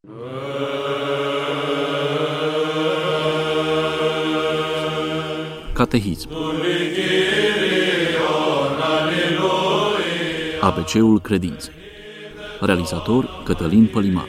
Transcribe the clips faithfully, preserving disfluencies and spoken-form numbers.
Catehism. A B C-ul credinței. Realizator Cătălin Pălimar.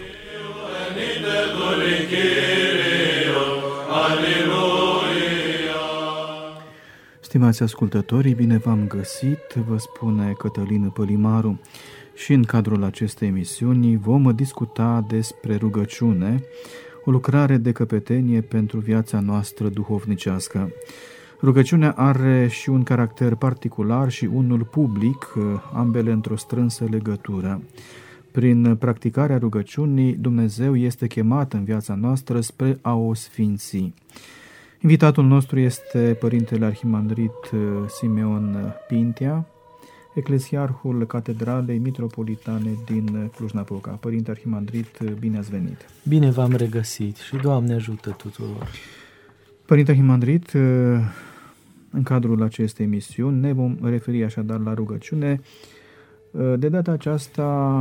Stimați ascultătorii, bine v-am găsit, vă spune Cătălin Pălimaru, și în cadrul acestei emisiuni vom discuta despre rugăciune, o lucrare de căpetenie pentru viața noastră duhovnicească. Rugăciunea are și un caracter particular și unul public, ambele într-o strânsă legătură. Prin practicarea rugăciunii, Dumnezeu este chemat în viața noastră spre a o sfinți. Invitatul nostru este Părintele Arhimandrit Simeon Pintea, ecleziarhul Catedralei Mitropolitane din Cluj-Napoca. Părinte Arhimandrit, bine ați venit! Bine v-am regăsit și Doamne ajută tuturor! Părinte Arhimandrit, în cadrul acestei emisiuni ne vom referi așadar la rugăciune. De data aceasta,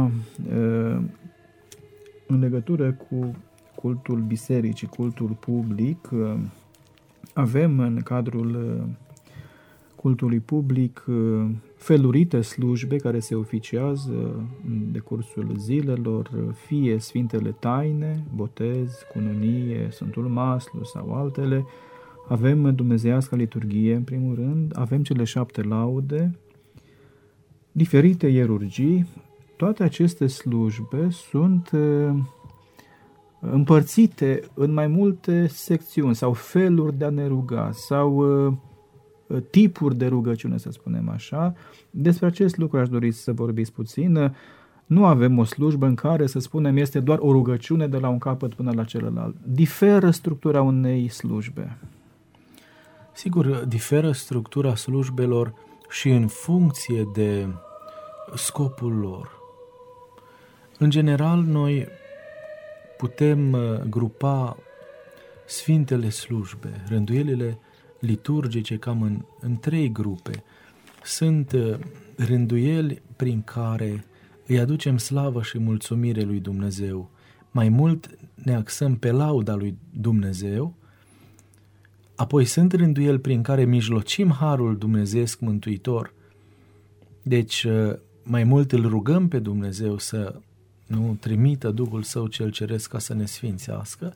în legătură cu cultul bisericii, cultul public, avem în cadrul cultului public felurite slujbe care se oficiază în decursul zilelor, fie Sfintele Taine, botez, cununie, Sfântul Maslu sau altele. Avem dumnezeiasca liturghie, în primul rând, avem cele șapte laude, diferite ierurgii. Toate aceste slujbe sunt împărțite în mai multe secțiuni sau feluri de a ne ruga sau tipuri de rugăciune, să spunem așa. Despre acest lucru aș dori să vorbiți puțin. Nu avem o slujbă în care, să spunem, este doar o rugăciune de la un capăt până la celălalt. Diferă structura unei slujbe. Sigur, diferă structura slujbelor și în funcție de scopul lor. În general, noi putem grupa sfintele slujbe, rânduielile liturgice, cam în, în trei grupe. Sunt rânduieli prin care îi aducem slavă și mulțumire lui Dumnezeu. Mai mult ne axăm pe lauda lui Dumnezeu. Apoi sunt rânduieli prin care mijlocim harul dumnezeiesc mântuitor. Deci mai mult îl rugăm pe Dumnezeu să nu trimită Duhul Său cel Ceresc ca să ne sfințească.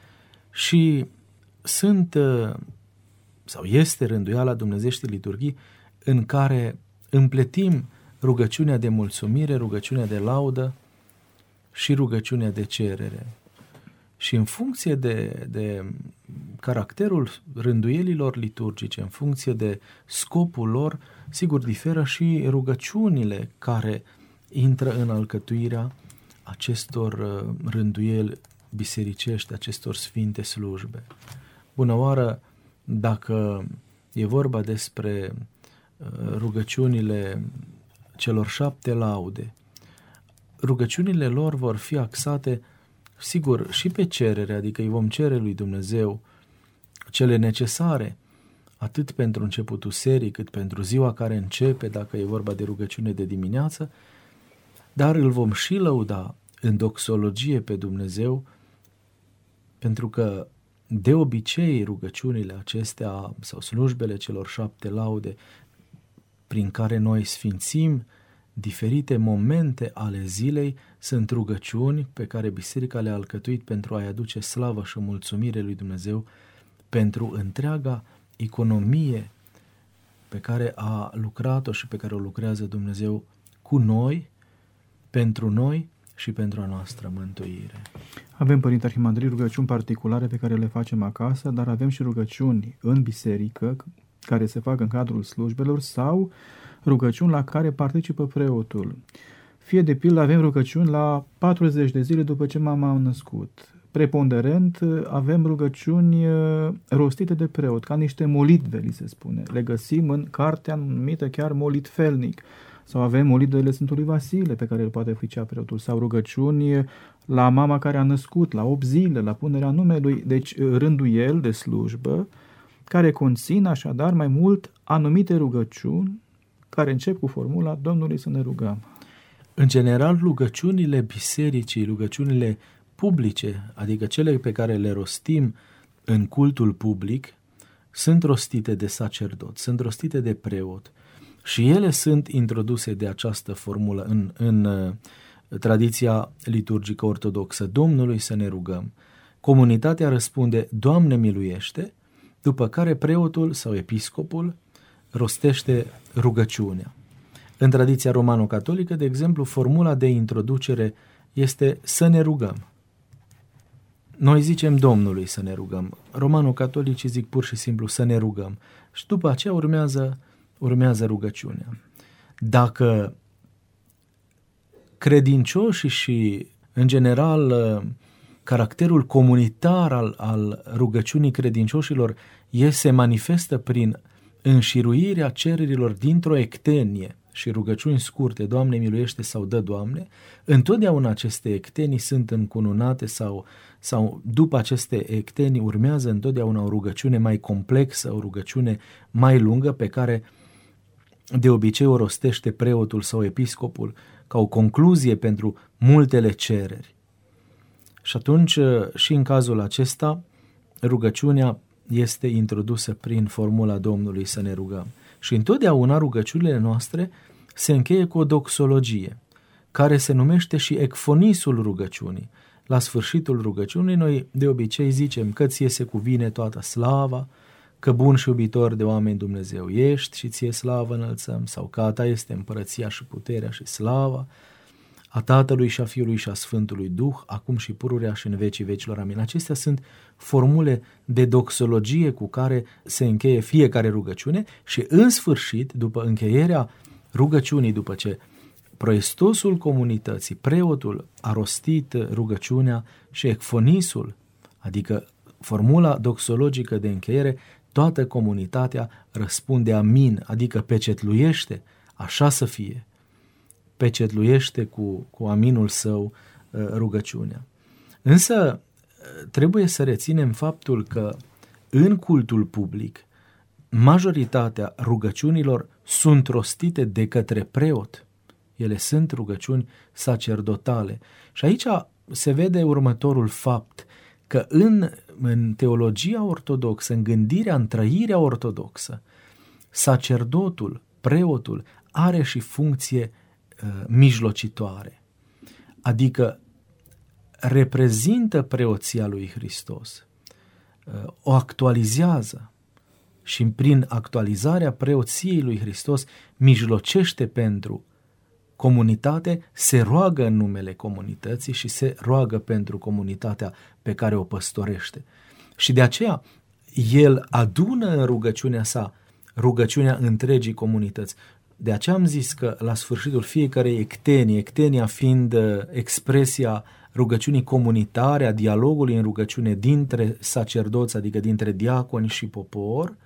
Și sunt, sau este rânduiala dumnezeiești liturghii în care împletim rugăciunea de mulțumire, rugăciunea de laudă și rugăciunea de cerere. Și în funcție de, de caracterul rânduielilor liturgice, în funcție de scopul lor, sigur, diferă și rugăciunile care intră în alcătuirea acestor rânduieli bisericești, acestor sfinte slujbe. Bună oară, dacă e vorba despre rugăciunile celor șapte laude, rugăciunile lor vor fi axate, sigur, și pe cerere, adică îi vom cere lui Dumnezeu cele necesare, atât pentru începutul serii, cât pentru ziua care începe, dacă e vorba de rugăciune de dimineață, dar îl vom și lăuda în doxologie pe Dumnezeu, pentru că de obicei rugăciunile acestea sau slujbele celor șapte laude prin care noi sfințim diferite momente ale zilei sunt rugăciuni pe care Biserica le-a alcătuit pentru a-i aduce slavă și mulțumire lui Dumnezeu pentru întreaga economie pe care a lucrat-o și pe care o lucrează Dumnezeu cu noi, pentru noi și pentru a noastră mântuire. Avem, Părinte Arhimandrit, rugăciuni particulare pe care le facem acasă, dar avem și rugăciuni în biserică care se fac în cadrul slujbelor sau rugăciuni la care participă preotul. Fie de pildă avem rugăciuni la patruzeci de zile după ce mama a născut. Preponderent avem rugăciuni rostite de preot, ca niște molitve, li se spune. Le găsim în cartea numită chiar molitfelnic. Sau avem molitvele Sfântului Vasile pe care îl poate oficia preotul. Sau rugăciuni la mama care a născut, la opt zile, la punerea numelui. Deci rânduieli de slujbă care conțin așadar mai mult anumite rugăciuni care încep cu formula Domnului să ne rugăm. În general, rugăciunile bisericii, rugăciunile publice, adică cele pe care le rostim în cultul public, sunt rostite de sacerdot, sunt rostite de preot și ele sunt introduse de această formulă în, în uh, tradiția liturgică ortodoxă. Domnului să ne rugăm. Comunitatea răspunde, Doamne miluiește, după care preotul sau episcopul rostește rugăciunea. În tradiția romano-catolică, de exemplu, formula de introducere este să ne rugăm. Noi zicem Domnului să ne rugăm. Romano-catolicii zic pur și simplu să ne rugăm. Și după aceea urmează, urmează rugăciunea. Dacă credincioșii și, în general, caracterul comunitar al, al rugăciunii credincioșilor e, se manifestă prin înșiruirea cererilor dintr-o ectenie și rugăciuni scurte, Doamne miluiește sau dă Doamne, întotdeauna aceste ectenii sunt încununate sau, sau după aceste ectenii urmează întotdeauna o rugăciune mai complexă, o rugăciune mai lungă pe care de obicei o rostește preotul sau episcopul ca o concluzie pentru multele cereri. Și atunci, și în cazul acesta, rugăciunea este introdusă prin formula Domnului să ne rugăm. Și întotdeauna rugăciunile noastre se încheie cu o doxologie, care se numește și ecfonisul rugăciunii. La sfârșitul rugăciunii noi de obicei zicem că ție se cuvine toată slava, că bun și iubitor de oameni Dumnezeu ești și ție slavă înălțăm, sau că a ta este împărăția și puterea și slava, a Tatălui și a Fiului și a Sfântului Duh, acum și pururea și în vecii vecilor. Amin. Acestea sunt formule de doxologie cu care se încheie fiecare rugăciune și în sfârșit, după încheierea rugăciunii, după ce proestosul comunității, preotul, a rostit rugăciunea și ecfonisul, adică formula doxologică de încheiere, toată comunitatea răspunde amin, adică pecetluiește, așa să fie. Pecetluiește cu, cu aminul său rugăciunea. Însă trebuie să reținem faptul că în cultul public majoritatea rugăciunilor sunt rostite de către preot. Ele sunt rugăciuni sacerdotale. Și aici se vede următorul fapt, că în, în teologia ortodoxă, în gândirea, în trăirea ortodoxă, sacerdotul, preotul, are și funcție mijlocitoare, adică reprezintă preoția lui Hristos, o actualizează și prin actualizarea preoției lui Hristos mijlocește pentru comunitate, se roagă în numele comunității și se roagă pentru comunitatea pe care o păstorește. Și de aceea el adună în rugăciunea sa rugăciunea întregii comunități. De aceea am zis că la sfârșitul fiecarei ectenii, ectenia fiind expresia rugăciunii comunitare, a dialogului în rugăciune dintre sacerdoți, adică dintre diaconi și popor,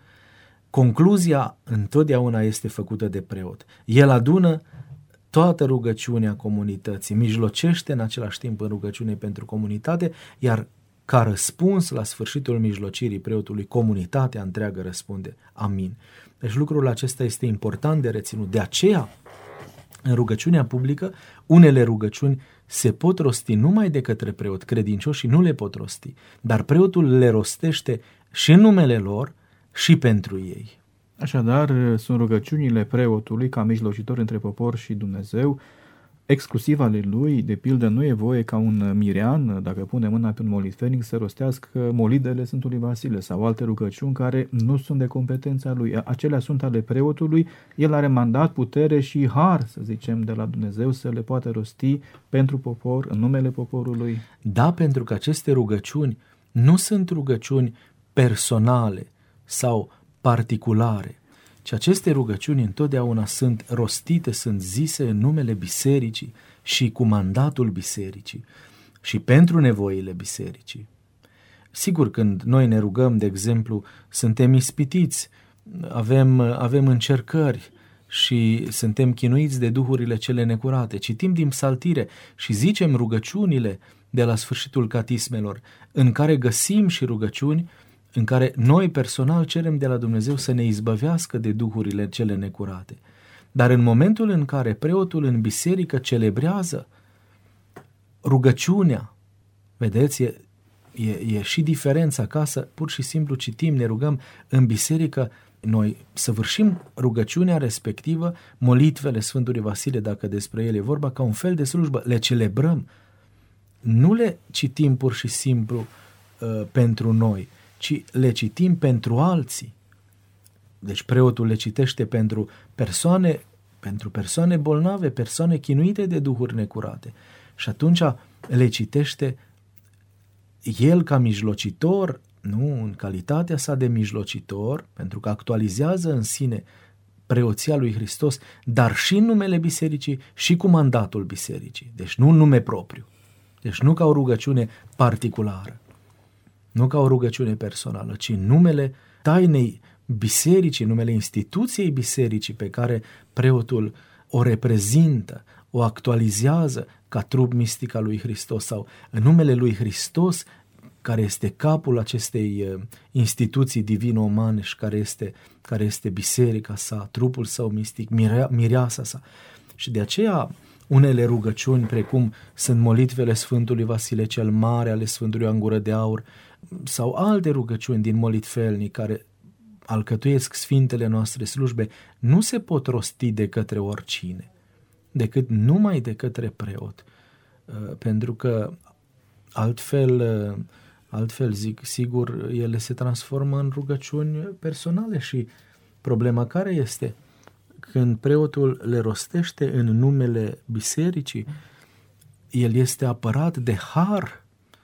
concluzia întotdeauna este făcută de preot. El adună toată rugăciunea comunității, mijlocește în același timp în rugăciune pentru comunitate, iar ca răspuns la sfârșitul mijlocirii preotului, comunitatea întreagă răspunde amin. Deci lucrul acesta este important de reținut. De aceea, în rugăciunea publică, unele rugăciuni se pot rosti numai de către preot, credincioșii nu le pot rosti, dar preotul le rostește și în numele lor și pentru ei. Așadar, sunt rugăciunile preotului ca mijlocitor între popor și Dumnezeu, exclusiv ale lui. De pildă, nu e voie ca un mirean, dacă pune mâna pe un molitvernic, să rostească molidele Sfântului Vasile sau alte rugăciuni care nu sunt de competența lui. Acelea sunt ale preotului, el are mandat, putere și har, să zicem, de la Dumnezeu să le poată rosti pentru popor, în numele poporului. Da, pentru că aceste rugăciuni nu sunt rugăciuni personale sau particulare, ci aceste rugăciuni întotdeauna sunt rostite, sunt zise în numele bisericii și cu mandatul bisericii și pentru nevoile bisericii. Sigur, când noi ne rugăm, de exemplu, suntem ispitiți, avem, avem încercări și suntem chinuiți de duhurile cele necurate, citim din psaltire și zicem rugăciunile de la sfârșitul catismelor, în care găsim și rugăciuni în care noi personal cerem de la Dumnezeu să ne izbăvească de duhurile cele necurate. Dar în momentul în care preotul în biserică celebrează rugăciunea Vedeți, e, e, e și diferența acasă, pur și simplu citim, ne rugăm în biserică, noi săvârșim rugăciunea respectivă, molitvele Sfântului Vasile, dacă despre ele e vorba, ca un fel de slujbă, le celebrăm. Nu le citim pur și simplu uh, pentru noi, ci le citim pentru alții. Deci preotul le citește pentru persoane, pentru persoane bolnave, persoane chinuite de duhuri necurate. Și atunci le citește el ca mijlocitor, nu, în calitatea sa de mijlocitor, pentru că actualizează în sine preoția lui Hristos, dar și în numele bisericii și cu mandatul bisericii. Deci nu în nume propriu. Deci nu ca o rugăciune particulară, nu ca o rugăciune personală, ci în numele tainei bisericii, în numele instituției bisericii pe care preotul o reprezintă, o actualizează ca trup mistic al lui Hristos sau în numele lui Hristos, care este capul acestei instituții divino-umane și care este, care este biserica sa, trupul său mistic, mirea, mireasa sa. Și de aceea unele rugăciuni, precum sunt molitvele Sfântului Vasile cel Mare, ale Sfântului Ioan Gură de Aur, sau alte rugăciuni din molitvelnic care alcătuiesc sfintele noastre slujbe, nu se pot rosti de către oricine, decât numai de către preot. Pentru că altfel, altfel zic, sigur, ele se transformă în rugăciuni personale și problema care este? Când preotul le rostește în numele bisericii, el este apărat de har,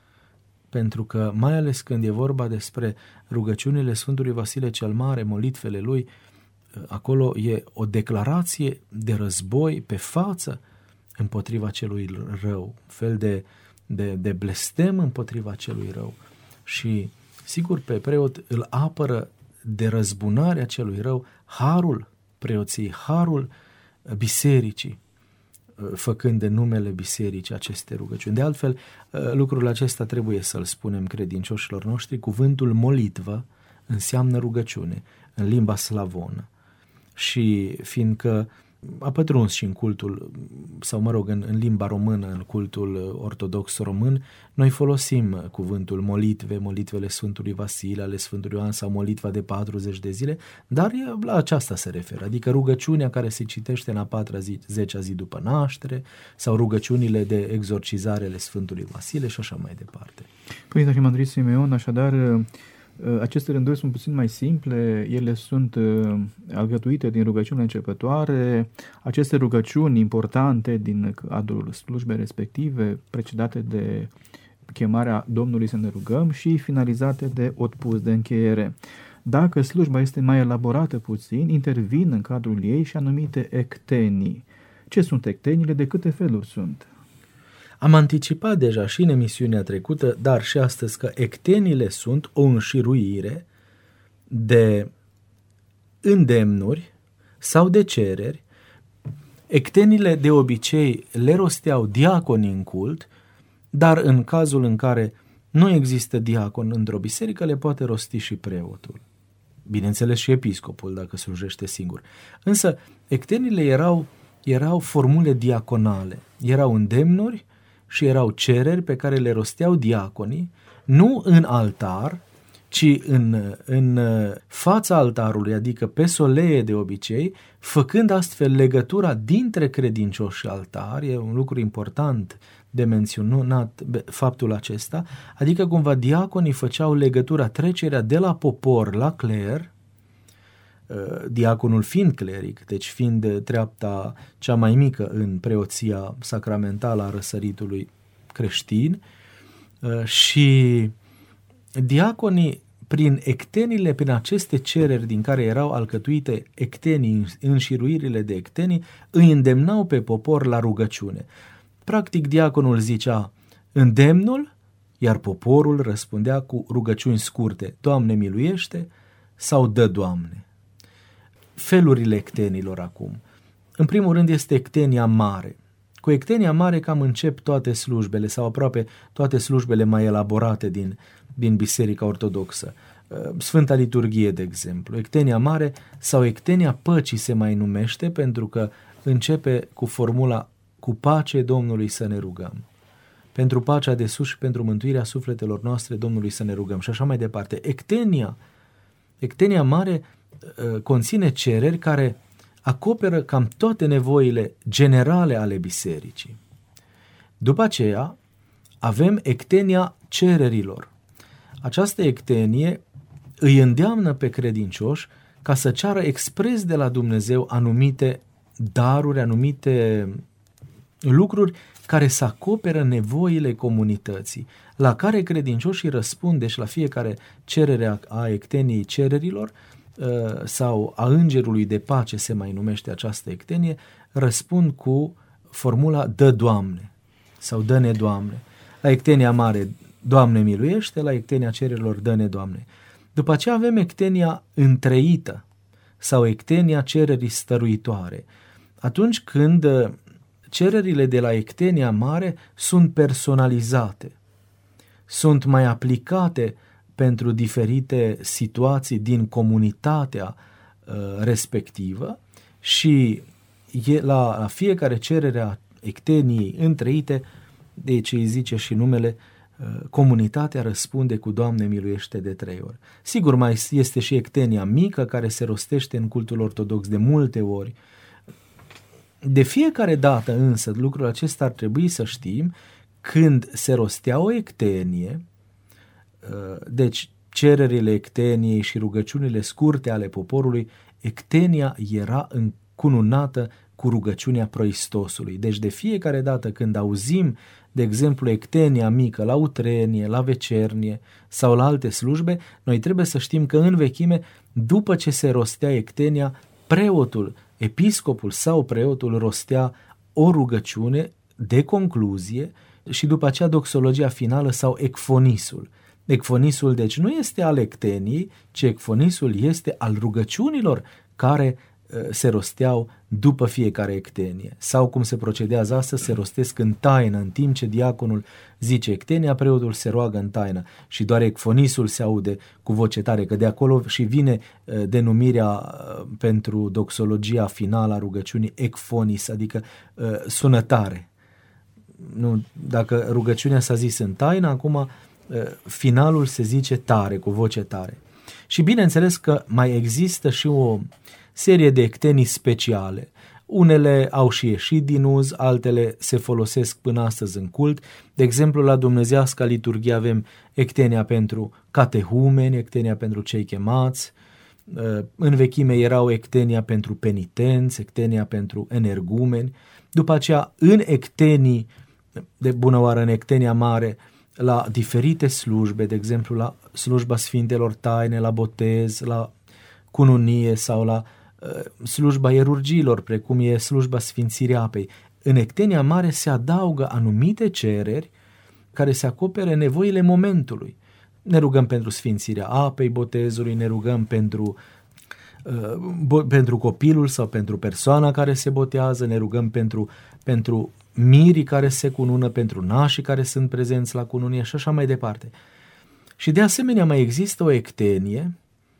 pentru că mai ales când e vorba despre rugăciunile Sfântului Vasile cel Mare, molitvele lui, acolo e o declarație de război pe față împotriva celui rău, un fel de, de, de blestem împotriva celui rău. Și sigur pe preot îl apără de răzbunarea celui rău harul preoției, harul bisericii, făcând în numele bisericii aceste rugăciuni. De altfel, lucrul acesta trebuie să-l spunem credincioșilor noștri, cuvântul molitvă înseamnă rugăciune în limba slavonă și fiindcă a pătruns și în cultul, sau mă rog, în, în limba română, în cultul ortodox român, noi folosim cuvântul molitve, molitvele Sfântului Vasile, ale Sfântului Ioan sau molitva de patruzeci de zile, dar la aceasta se referă, adică rugăciunea care se citește în a patra zi, zecea zi după naștere, sau rugăciunile de exorcizare ale Sfântului Vasile și așa mai departe. Părinte Arhimandrit Simeon, așadar, aceste rânduri sunt puțin mai simple, ele sunt alcătuite din rugăciunile începătoare, aceste rugăciuni importante din cadrul slujbei respective, precedate de chemarea Domnului să ne rugăm și finalizate de otpus de încheiere. Dacă slujba este mai elaborată puțin, intervin în cadrul ei și anumite ectenii. Ce sunt ecteniile? De câte feluri sunt? Am anticipat deja și în emisiunea trecută, dar și astăzi, că ectenile sunt o înșiruire de îndemnuri sau de cereri. Ectenile de obicei le rosteau diaconii în cult, dar în cazul în care nu există diacon într-o biserică, le poate rosti și preotul. Bineînțeles și episcopul, dacă slujește singur. Însă ectenile erau, erau formule diaconale, erau îndemnuri și erau cereri pe care le rosteau diaconii, nu în altar, ci în, în fața altarului, adică pe soleie de obicei, făcând astfel legătura dintre credincioși și altar. E un lucru important de menționat faptul acesta, adică cumva diaconii făceau legătura, trecerea de la popor la cler, diaconul fiind cleric, deci fiind treapta cea mai mică în preoția sacramentală a răsăritului creștin, și diaconii prin ectenile, prin aceste cereri din care erau alcătuite ectenii, înșiruirile de ectenii, îi îndemnau pe popor la rugăciune. Practic diaconul zicea îndemnul, iar poporul răspundea cu rugăciuni scurte, Doamne miluiește sau dă Doamne. Felurile ectenilor acum. În primul rând este ectenia mare. Cu ectenia mare cam încep toate slujbele sau aproape toate slujbele mai elaborate din, din Biserica Ortodoxă. Sfânta Liturghie, de exemplu. Ectenia mare sau ectenia păcii se mai numește pentru că începe cu formula cu pace Domnului să ne rugăm. pentru pacea de sus și pentru mântuirea sufletelor noastre, Domnului să ne rugăm. Și așa mai departe. Ectenia, Ectenia mare uh, conține cereri care acoperă cam toate nevoile generale ale bisericii. După aceea avem ectenia cererilor. Această ectenie îi îndeamnă pe credincioși ca să ceară expres de la Dumnezeu anumite daruri, anumite lucruri care să acoperă nevoile comunității, la care credincioșii răspunde și la fiecare cerere a ecteniei cererilor sau a îngerului de pace, se mai numește această ectenie, răspund cu formula dă Doamne sau dă-ne Doamne. La ectenia mare, Doamne miluiește, la ectenia cererilor, dă-ne Doamne. După aceea avem ectenia întreită sau ectenia cererii stăruitoare. Atunci când cererile de la ectenia mare sunt personalizate, sunt mai aplicate pentru diferite situații din comunitatea uh, respectivă și e la, la fiecare cerere a ecteniei întreite, deci îi zice și numele, uh, comunitatea răspunde cu Doamne miluiește de trei ori. Sigur, mai este și ectenia mică care se rostește în cultul ortodox de multe ori. De fiecare dată însă, lucrul acesta ar trebui să știm, când se rostea o ectenie, deci cererile ecteniei și rugăciunile scurte ale poporului, ectenia era încununată cu rugăciunea proistosului. Deci de fiecare dată când auzim, de exemplu, ectenia mică la utrenie, la vecernie sau la alte slujbe, noi trebuie să știm că în vechime, după ce se rostea ectenia, preotul, episcopul sau preotul rostea o rugăciune de concluzie și după aceea doxologia finală sau ecfonisul. Ecfonisul, deci, nu este al ecteniei, ci ecfonisul este al rugăciunilor care uh, se rosteau după fiecare ectenie. Sau cum se procedează astăzi, se rostesc în taină, în timp ce diaconul zice ectenia, preotul se roagă în taină și doar ecfonisul se aude cu voce tare, că de acolo și vine uh, denumirea uh, pentru doxologia finală a rugăciunii ecfonis, adică uh, sunătare. Nu, dacă rugăciunea s-a zis în taină, acum finalul se zice tare, cu voce tare. Și bineînțeles că mai există și o serie de ectenii speciale. Unele au și ieșit din uz, altele se folosesc până astăzi în cult. De exemplu, la dumnezeiasca liturghie avem ectenia pentru catehumeni, ectenia pentru cei chemați. În vechime erau ectenia pentru penitenți, ectenia pentru energumeni. După aceea, în ectenii, de bună oară în ectenia mare, la diferite slujbe, de exemplu la slujba Sfintelor Taine, la botez, la cununie sau la uh, slujba ierurgiilor, precum e slujba Sfințirii Apei. În ectenia mare se adaugă anumite cereri care se acopere nevoile momentului. Ne rugăm pentru Sfințirea Apei, botezului, ne rugăm pentru, uh, bo- pentru copilul sau pentru persoana care se botează, ne rugăm pentru, pentru mirii care se cunună, pentru nașii care sunt prezenți la cununie și așa mai departe. Și de asemenea mai există o ectenie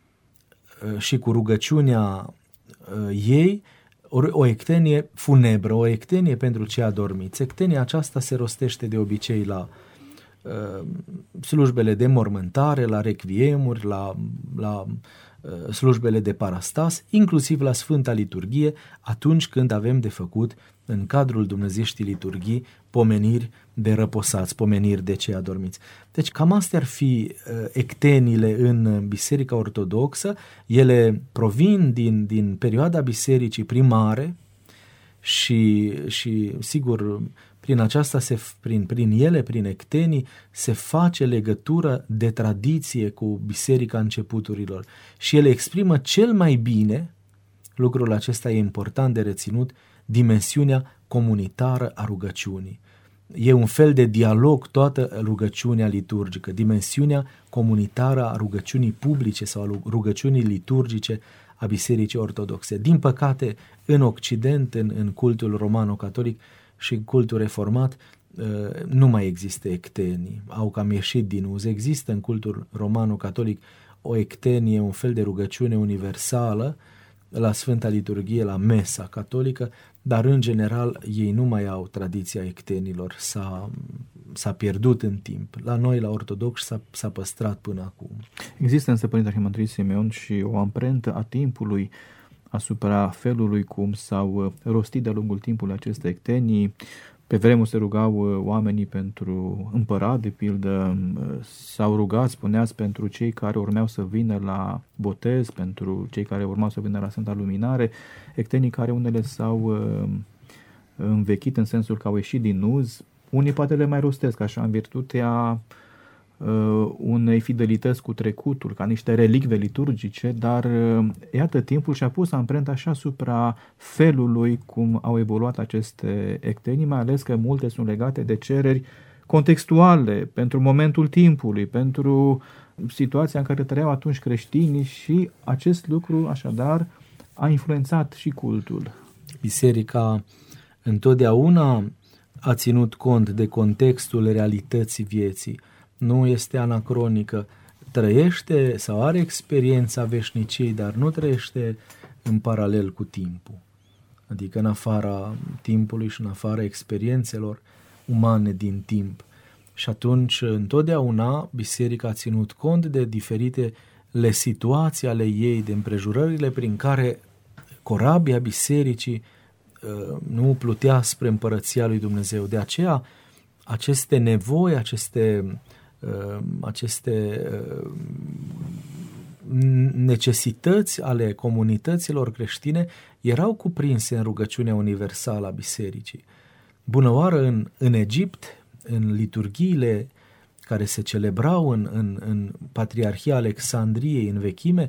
și cu rugăciunea ei, o ectenie funebră, o ectenie pentru cei adormiți. Ectenia aceasta se rostește de obicei la uh, slujbele de mormântare, la requiemuri, la, la uh, slujbele de parastas, inclusiv la Sfânta Liturghie, atunci când avem de făcut în cadrul dumnezeieștii liturghii pomeniri de răposați, pomeniri de cei adormiți. Deci cam astea ar fi uh, ectenile în Biserica Ortodoxă. Ele provin din, din perioada bisericii primare și, și sigur, prin aceasta, se, prin, prin ele, prin ectenii, se face legătură de tradiție cu Biserica începuturilor și ele exprimă cel mai bine, lucrul acesta e important de reținut, dimensiunea comunitară a rugăciunii. E un fel de dialog toată rugăciunea liturgică, dimensiunea comunitară a rugăciunii publice sau a rugăciunii liturgice a Bisericii Ortodoxe. Din păcate, în Occident, în, în cultul romano-catolic și în cultul reformat, nu mai există ectenii, au cam ieșit din uz. Există în cultul romano-catolic o ectenie, un fel de rugăciune universală, la Sfânta Liturghie, la Mesa catolică, dar în general ei nu mai au tradiția ectenilor, s-a, s-a pierdut în timp. La noi, la ortodoxi, s-a, s-a păstrat până acum. Există însă, Părinte Arhimandrit Simeon, și o amprentă a timpului asupra felului cum s-au rostit de-a lungul timpului aceste ectenii. Pe vremuri se rugau oamenii pentru împărat, de pildă, s-au rugat, spuneați, pentru cei care urmeau să vină la botez, pentru cei care urmau să vină la Sfânta Luminare, ectenii care unele s-au învechit în sensul că au ieșit din uz. Unii poate le mai rostesc așa în virtutea unei fidelități cu trecutul, ca niște relicve liturgice, dar iată, timpul și-a pus amprenta așa asupra felului cum au evoluat aceste ectenii, mai ales că multe sunt legate de cereri contextuale, pentru momentul timpului, pentru situația în care trăiau atunci creștinii, și acest lucru, așadar, a influențat și cultul. Biserica întotdeauna a ținut cont de contextul realității vieții. Nu este anacronică, trăiește sau are experiența veșniciei, dar nu trăiește în paralel cu timpul, adică în afara timpului și în afara experiențelor umane din timp. Și atunci, întotdeauna, biserica a ținut cont de diferitele situații ale ei, de împrejurările prin care corabia bisericii nu plutea spre împărăția lui Dumnezeu. De aceea, aceste nevoi, aceste aceste necesități ale comunităților creștine erau cuprinse în rugăciunea universală a bisericii. Bună oară, în, în Egipt, în liturghiile care se celebrau în, în, în Patriarhia Alexandriei în vechime,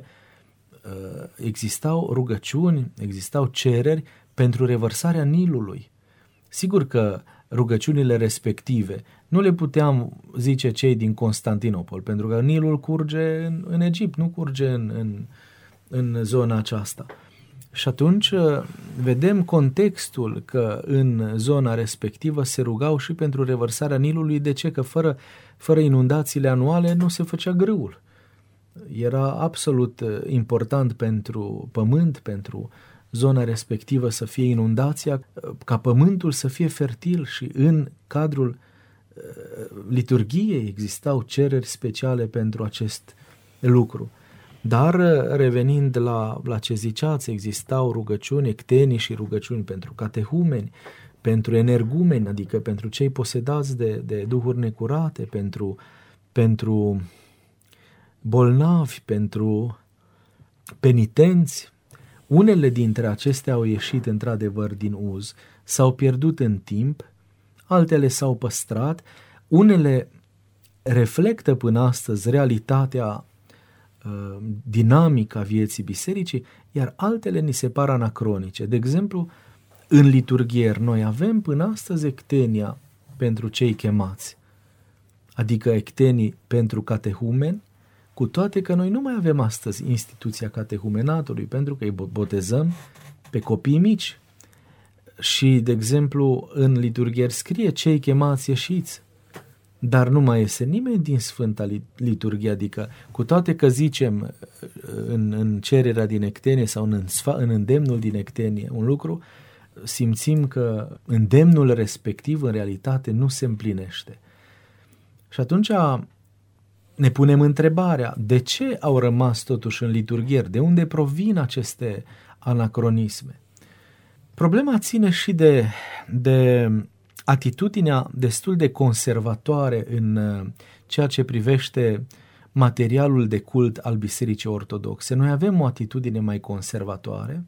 existau rugăciuni, existau cereri pentru revărsarea Nilului. Sigur că rugăciunile respective nu le puteam zice cei din Constantinopol, pentru că Nilul curge în, în Egipt, nu curge în, în, în zona aceasta. Și atunci vedem contextul că în zona respectivă se rugau și pentru revărsarea Nilului. De ce? Că fără, fără inundațiile anuale nu se făcea grâul. Era absolut important pentru pământ, pentru zona respectivă să fie inundația, ca pământul să fie fertil, și în cadrul liturghiei existau cereri speciale pentru acest lucru. Dar revenind la, la ce ziceați, existau rugăciuni, ectenii și rugăciuni pentru catehumeni, pentru energumeni, adică pentru cei posedați de, de duhuri necurate, pentru, pentru bolnavi, pentru penitenți. Unele dintre acestea au ieșit într-adevăr din uz, s-au pierdut în timp, altele s-au păstrat, unele reflectă până astăzi realitatea uh, dinamică a vieții bisericii, iar altele ni se par anacronice. De exemplu, în liturghier noi avem până astăzi ectenia pentru cei chemați, adică ectenii pentru catehumeni, cu toate că noi nu mai avem astăzi instituția catehumenatului, pentru că îi botezăm pe copii mici. Și, de exemplu, în liturghier scrie cei chemați ieșiți, dar nu mai iese nimeni din Sfânta Liturghie, adică cu toate că zicem în, în cererea din ectenie sau în, în îndemnul din ectenie un lucru, simțim că îndemnul respectiv în realitate nu se împlinește. Și atunci ne punem întrebarea, de ce au rămas totuși în liturghier? De unde provin aceste anacronisme? Problema ține și de, de atitudinea destul de conservatoare în ceea ce privește materialul de cult al Bisericii Ortodoxe. Noi avem o atitudine mai conservatoare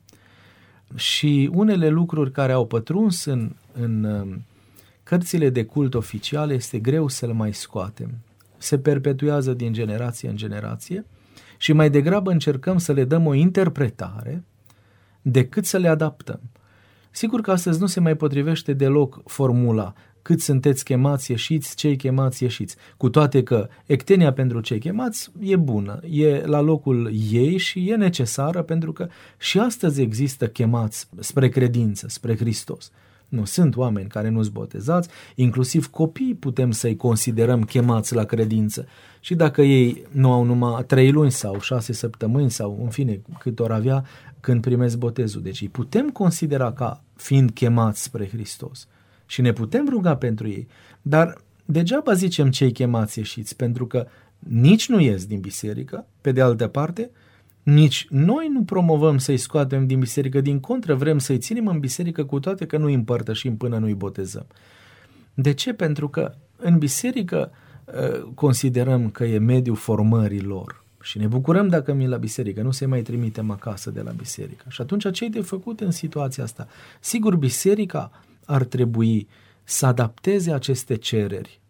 și unele lucruri care au pătruns în, în cărțile de cult oficiale este greu să le mai scoatem. Se perpetuează din generație în generație și mai degrabă încercăm să le dăm o interpretare decât să le adaptăm. Sigur că astăzi nu se mai potrivește deloc formula cât sunteți chemați ieșiți, cei chemați ieșiți, cu toate că ectenia pentru cei chemați e bună, e la locul ei și e necesară, pentru că și astăzi există chemați spre credință, spre Hristos. Nu, sunt oameni care nu-s botezați, inclusiv copii putem să-i considerăm chemați la credință. Și dacă ei nu au numai trei luni sau șase săptămâni sau, în fine, cât or avea când primesc botezul. Deci îi putem considera ca fiind chemați spre Hristos. Și ne putem ruga pentru ei. Dar degeaba zicem cei chemați ieșiți, pentru că nici nu ies din biserică, pe de altă parte, nici noi nu promovăm să-i scoatem din biserică, din contră vrem să-i ținem în biserică cu toate că nu-i împărtășim până nu-i botezăm. De ce? Pentru că în biserică considerăm că e mediul formării lor și ne bucurăm dacă vin la biserică, nu se mai trimitem acasă de la biserică. Și atunci ce-i de făcut în situația asta? Sigur, biserica ar trebui să adapteze aceste cereri,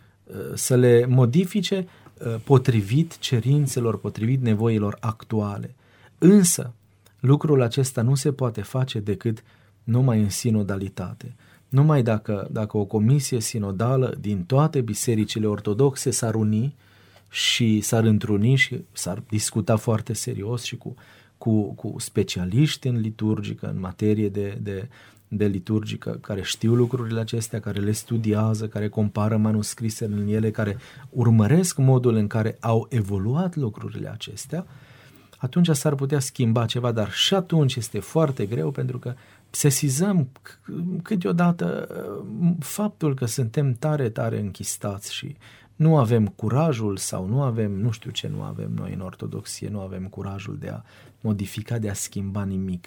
să le modifice potrivit cerințelor, potrivit nevoilor actuale. Însă, lucrul acesta nu se poate face decât numai în sinodalitate. Numai dacă, dacă o comisie sinodală din toate bisericile ortodoxe s-ar uni și s-ar întruni și s-ar discuta foarte serios și cu, cu, cu specialiști în liturgică, în materie de, de, de liturgică, care știu lucrurile acestea, care le studiază, care compară manuscrisele în ele, care urmăresc modul în care au evoluat lucrurile acestea, atunci s-ar putea schimba ceva, dar și atunci este foarte greu, pentru că sesizăm câteodată faptul că suntem tare, tare închistați și nu avem curajul sau nu avem, nu știu ce nu avem noi în ortodoxie, nu avem curajul de a modifica, de a schimba nimic.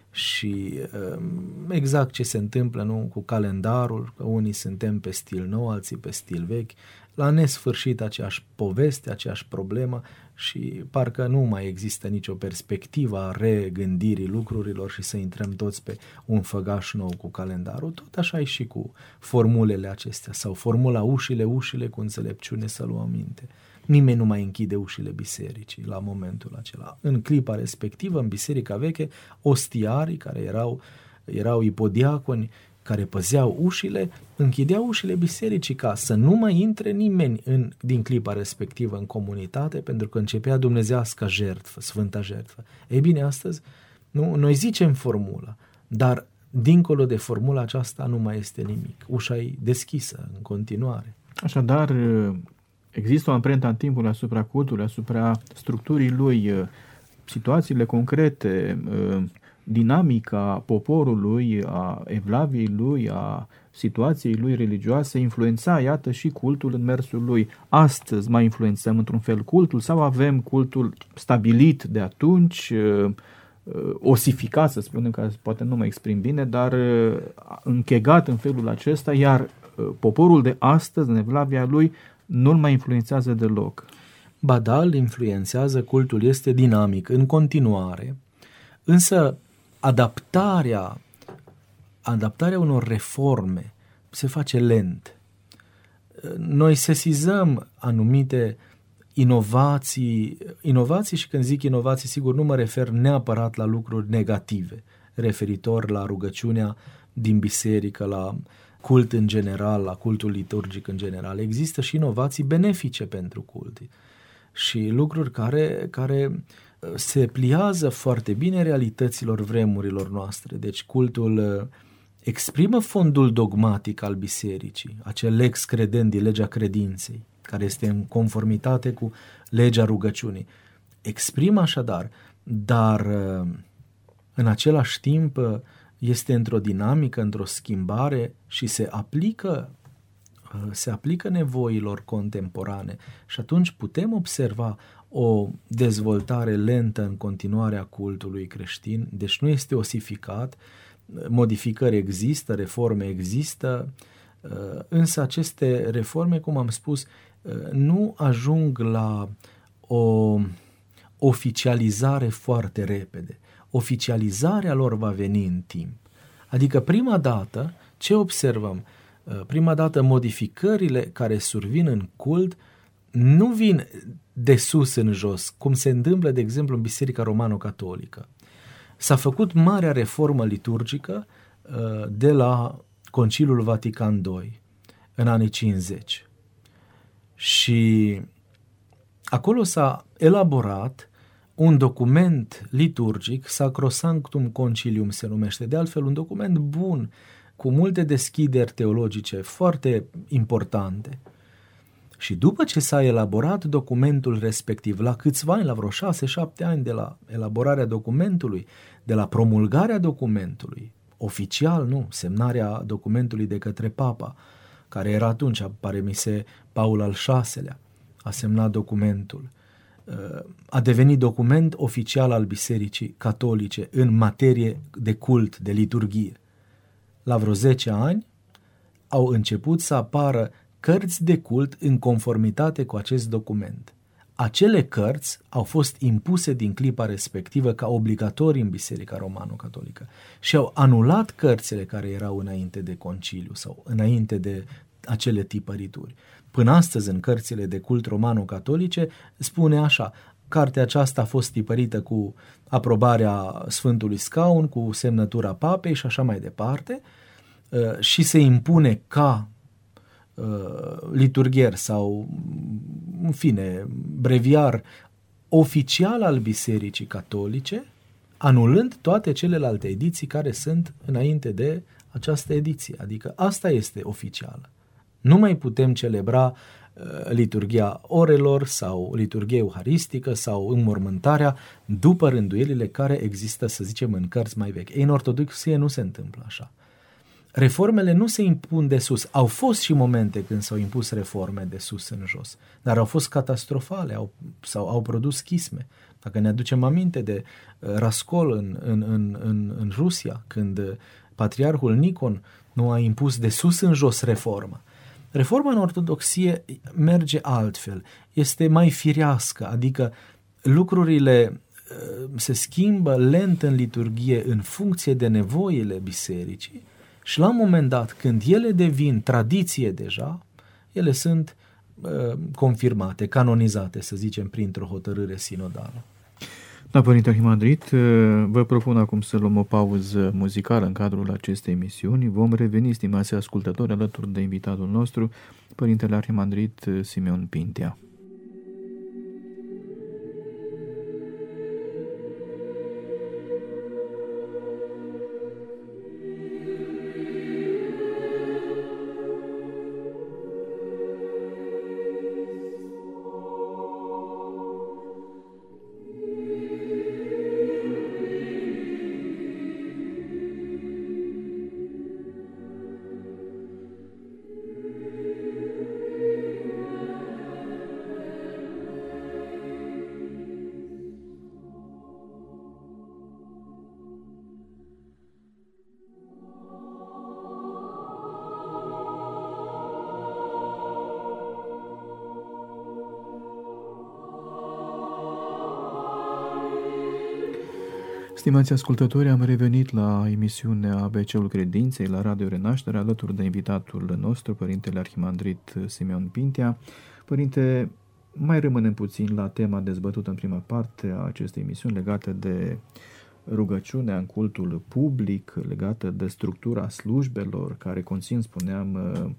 Și exact ce se întâmplă, nu, cu calendarul, că unii suntem pe stil nou, alții pe stil vechi, la nesfârșit aceeași poveste, aceeași problemă și parcă nu mai există nicio perspectivă a regândirii lucrurilor și să intrăm toți pe un făgaș nou cu calendarul. Tot așa e și cu formulele acestea sau formula ușile, ușile cu înțelepciune să luăm minte. Nimeni nu mai închide ușile bisericii la momentul acela. În clipa respectivă, în biserica veche, ostiarii care erau, erau ipodiaconi, care păzeau ușile, închideau ușile bisericii ca să nu mai intre nimeni în, din clipa respectivă în comunitate, pentru că începea dumnezească jertfă, sfânta jertfă. Ei bine, astăzi nu, noi zicem formula, dar dincolo de formula aceasta nu mai este nimic. Ușa e deschisă în continuare. Așadar, există o amprentă în timpul asupra cultului, asupra structurii lui, situațiile concrete, dinamica poporului, a evlaviei lui, a situației lui religioase, influența, iată, și cultul în mersul lui. Astăzi mai influențăm într-un fel cultul sau avem cultul stabilit de atunci, osificat, să spunem, că poate nu mă exprim bine, dar închegat în felul acesta, iar poporul de astăzi, în evlavia lui, nu-l mai influențează deloc. Ba da, îl influențează, cultul este dinamic, în continuare, însă adaptarea, adaptarea unor reforme se face lent. Noi sesizăm anumite inovații, inovații și când zic inovații, sigur, nu mă refer neapărat la lucruri negative, referitor la rugăciunea din biserică, la cult în general, la cultul liturgic în general. Există și inovații benefice pentru cult și lucruri care, care se pliază foarte bine realităților vremurilor noastre. Deci cultul exprimă fondul dogmatic al bisericii, acel lex credendi, legea credinței, care este în conformitate cu legea rugăciunii. Exprimă așadar, dar în același timp este într-o dinamică, într-o schimbare și se aplică, se aplică nevoilor contemporane și atunci putem observa o dezvoltare lentă în continuare a cultului creștin, deci nu este osificat, modificări există, reforme există, însă aceste reforme, cum am spus, nu ajung la o oficializare foarte repede. Oficializarea lor va veni în timp. Adică prima dată, ce observăm? Prima dată modificările care survin în cult nu vin de sus în jos, cum se întâmplă, de exemplu, în Biserica Romano-Catolică. S-a făcut marea reformă liturgică de la Conciliul Vatican doi, în anii cincizeci. Și acolo s-a elaborat un document liturgic, Sacrosanctum Concilium se numește, de altfel un document bun, cu multe deschideri teologice foarte importante. Și după ce s-a elaborat documentul respectiv, la câțiva ani, la vreo șase, șapte ani de la elaborarea documentului, de la promulgarea documentului, oficial, nu, semnarea documentului de către Papa, care era atunci, pare mi se, Paul al șaselea, a semnat documentul. A devenit document oficial al Bisericii Catolice în materie de cult, de liturghie. La vreo zece ani au început să apară cărți de cult în conformitate cu acest document. Acele cărți au fost impuse din clipa respectivă ca obligatorii în Biserica Romano-Catolică și au anulat cărțile care erau înainte de conciliu sau înainte de acele tipărituri. Până astăzi, în cărțile de cult romano-catolice, spune așa: cartea aceasta a fost tipărită cu aprobarea Sfântului Scaun, cu semnătura Papei și așa mai departe, și se impune ca liturgher sau, în fine, breviar oficial al Bisericii Catolice, anulând toate celelalte ediții care sunt înainte de această ediție. Adică asta este oficială. Nu mai putem celebra uh, liturghia orelor sau liturghia euharistică sau înmormântarea după rânduielile care există, să zicem, în cărți mai vechi. Ei, în ortodoxie nu se întâmplă așa. Reformele nu se impun de sus. Au fost și momente când s-au impus reforme de sus în jos, dar au fost catastrofale au, sau au produs schisme. Dacă ne aducem aminte de uh, Rascol în, în, în, în, în Rusia, când uh, patriarhul Nicon nu a impus de sus în jos reforma. Reforma în ortodoxie merge altfel, este mai firească, adică lucrurile uh, se schimbă lent în liturghie în funcție de nevoile bisericii și la un moment dat, când ele devin tradiție deja, ele sunt uh, confirmate, canonizate, să zicem, printr-o hotărâre sinodală. Da, Părinte Arhimandrit, vă propun acum să luăm o pauză muzicală în cadrul acestei emisiuni. Vom reveni, stimați ascultători, alături de invitatul nostru, Părintele Arhimandrit Simeon Pintea. Stimați ascultători, am revenit la emisiunea A B C-ul Credinței la Radio Renaștere, alături de invitatul nostru, Părintele Arhimandrit Simeon Pintea. Părinte, mai rămânem puțin la tema dezbătută în prima parte a acestei emisiuni, legată de rugăciunea în cultul public, legată de structura slujbelor, care conțin, spuneam,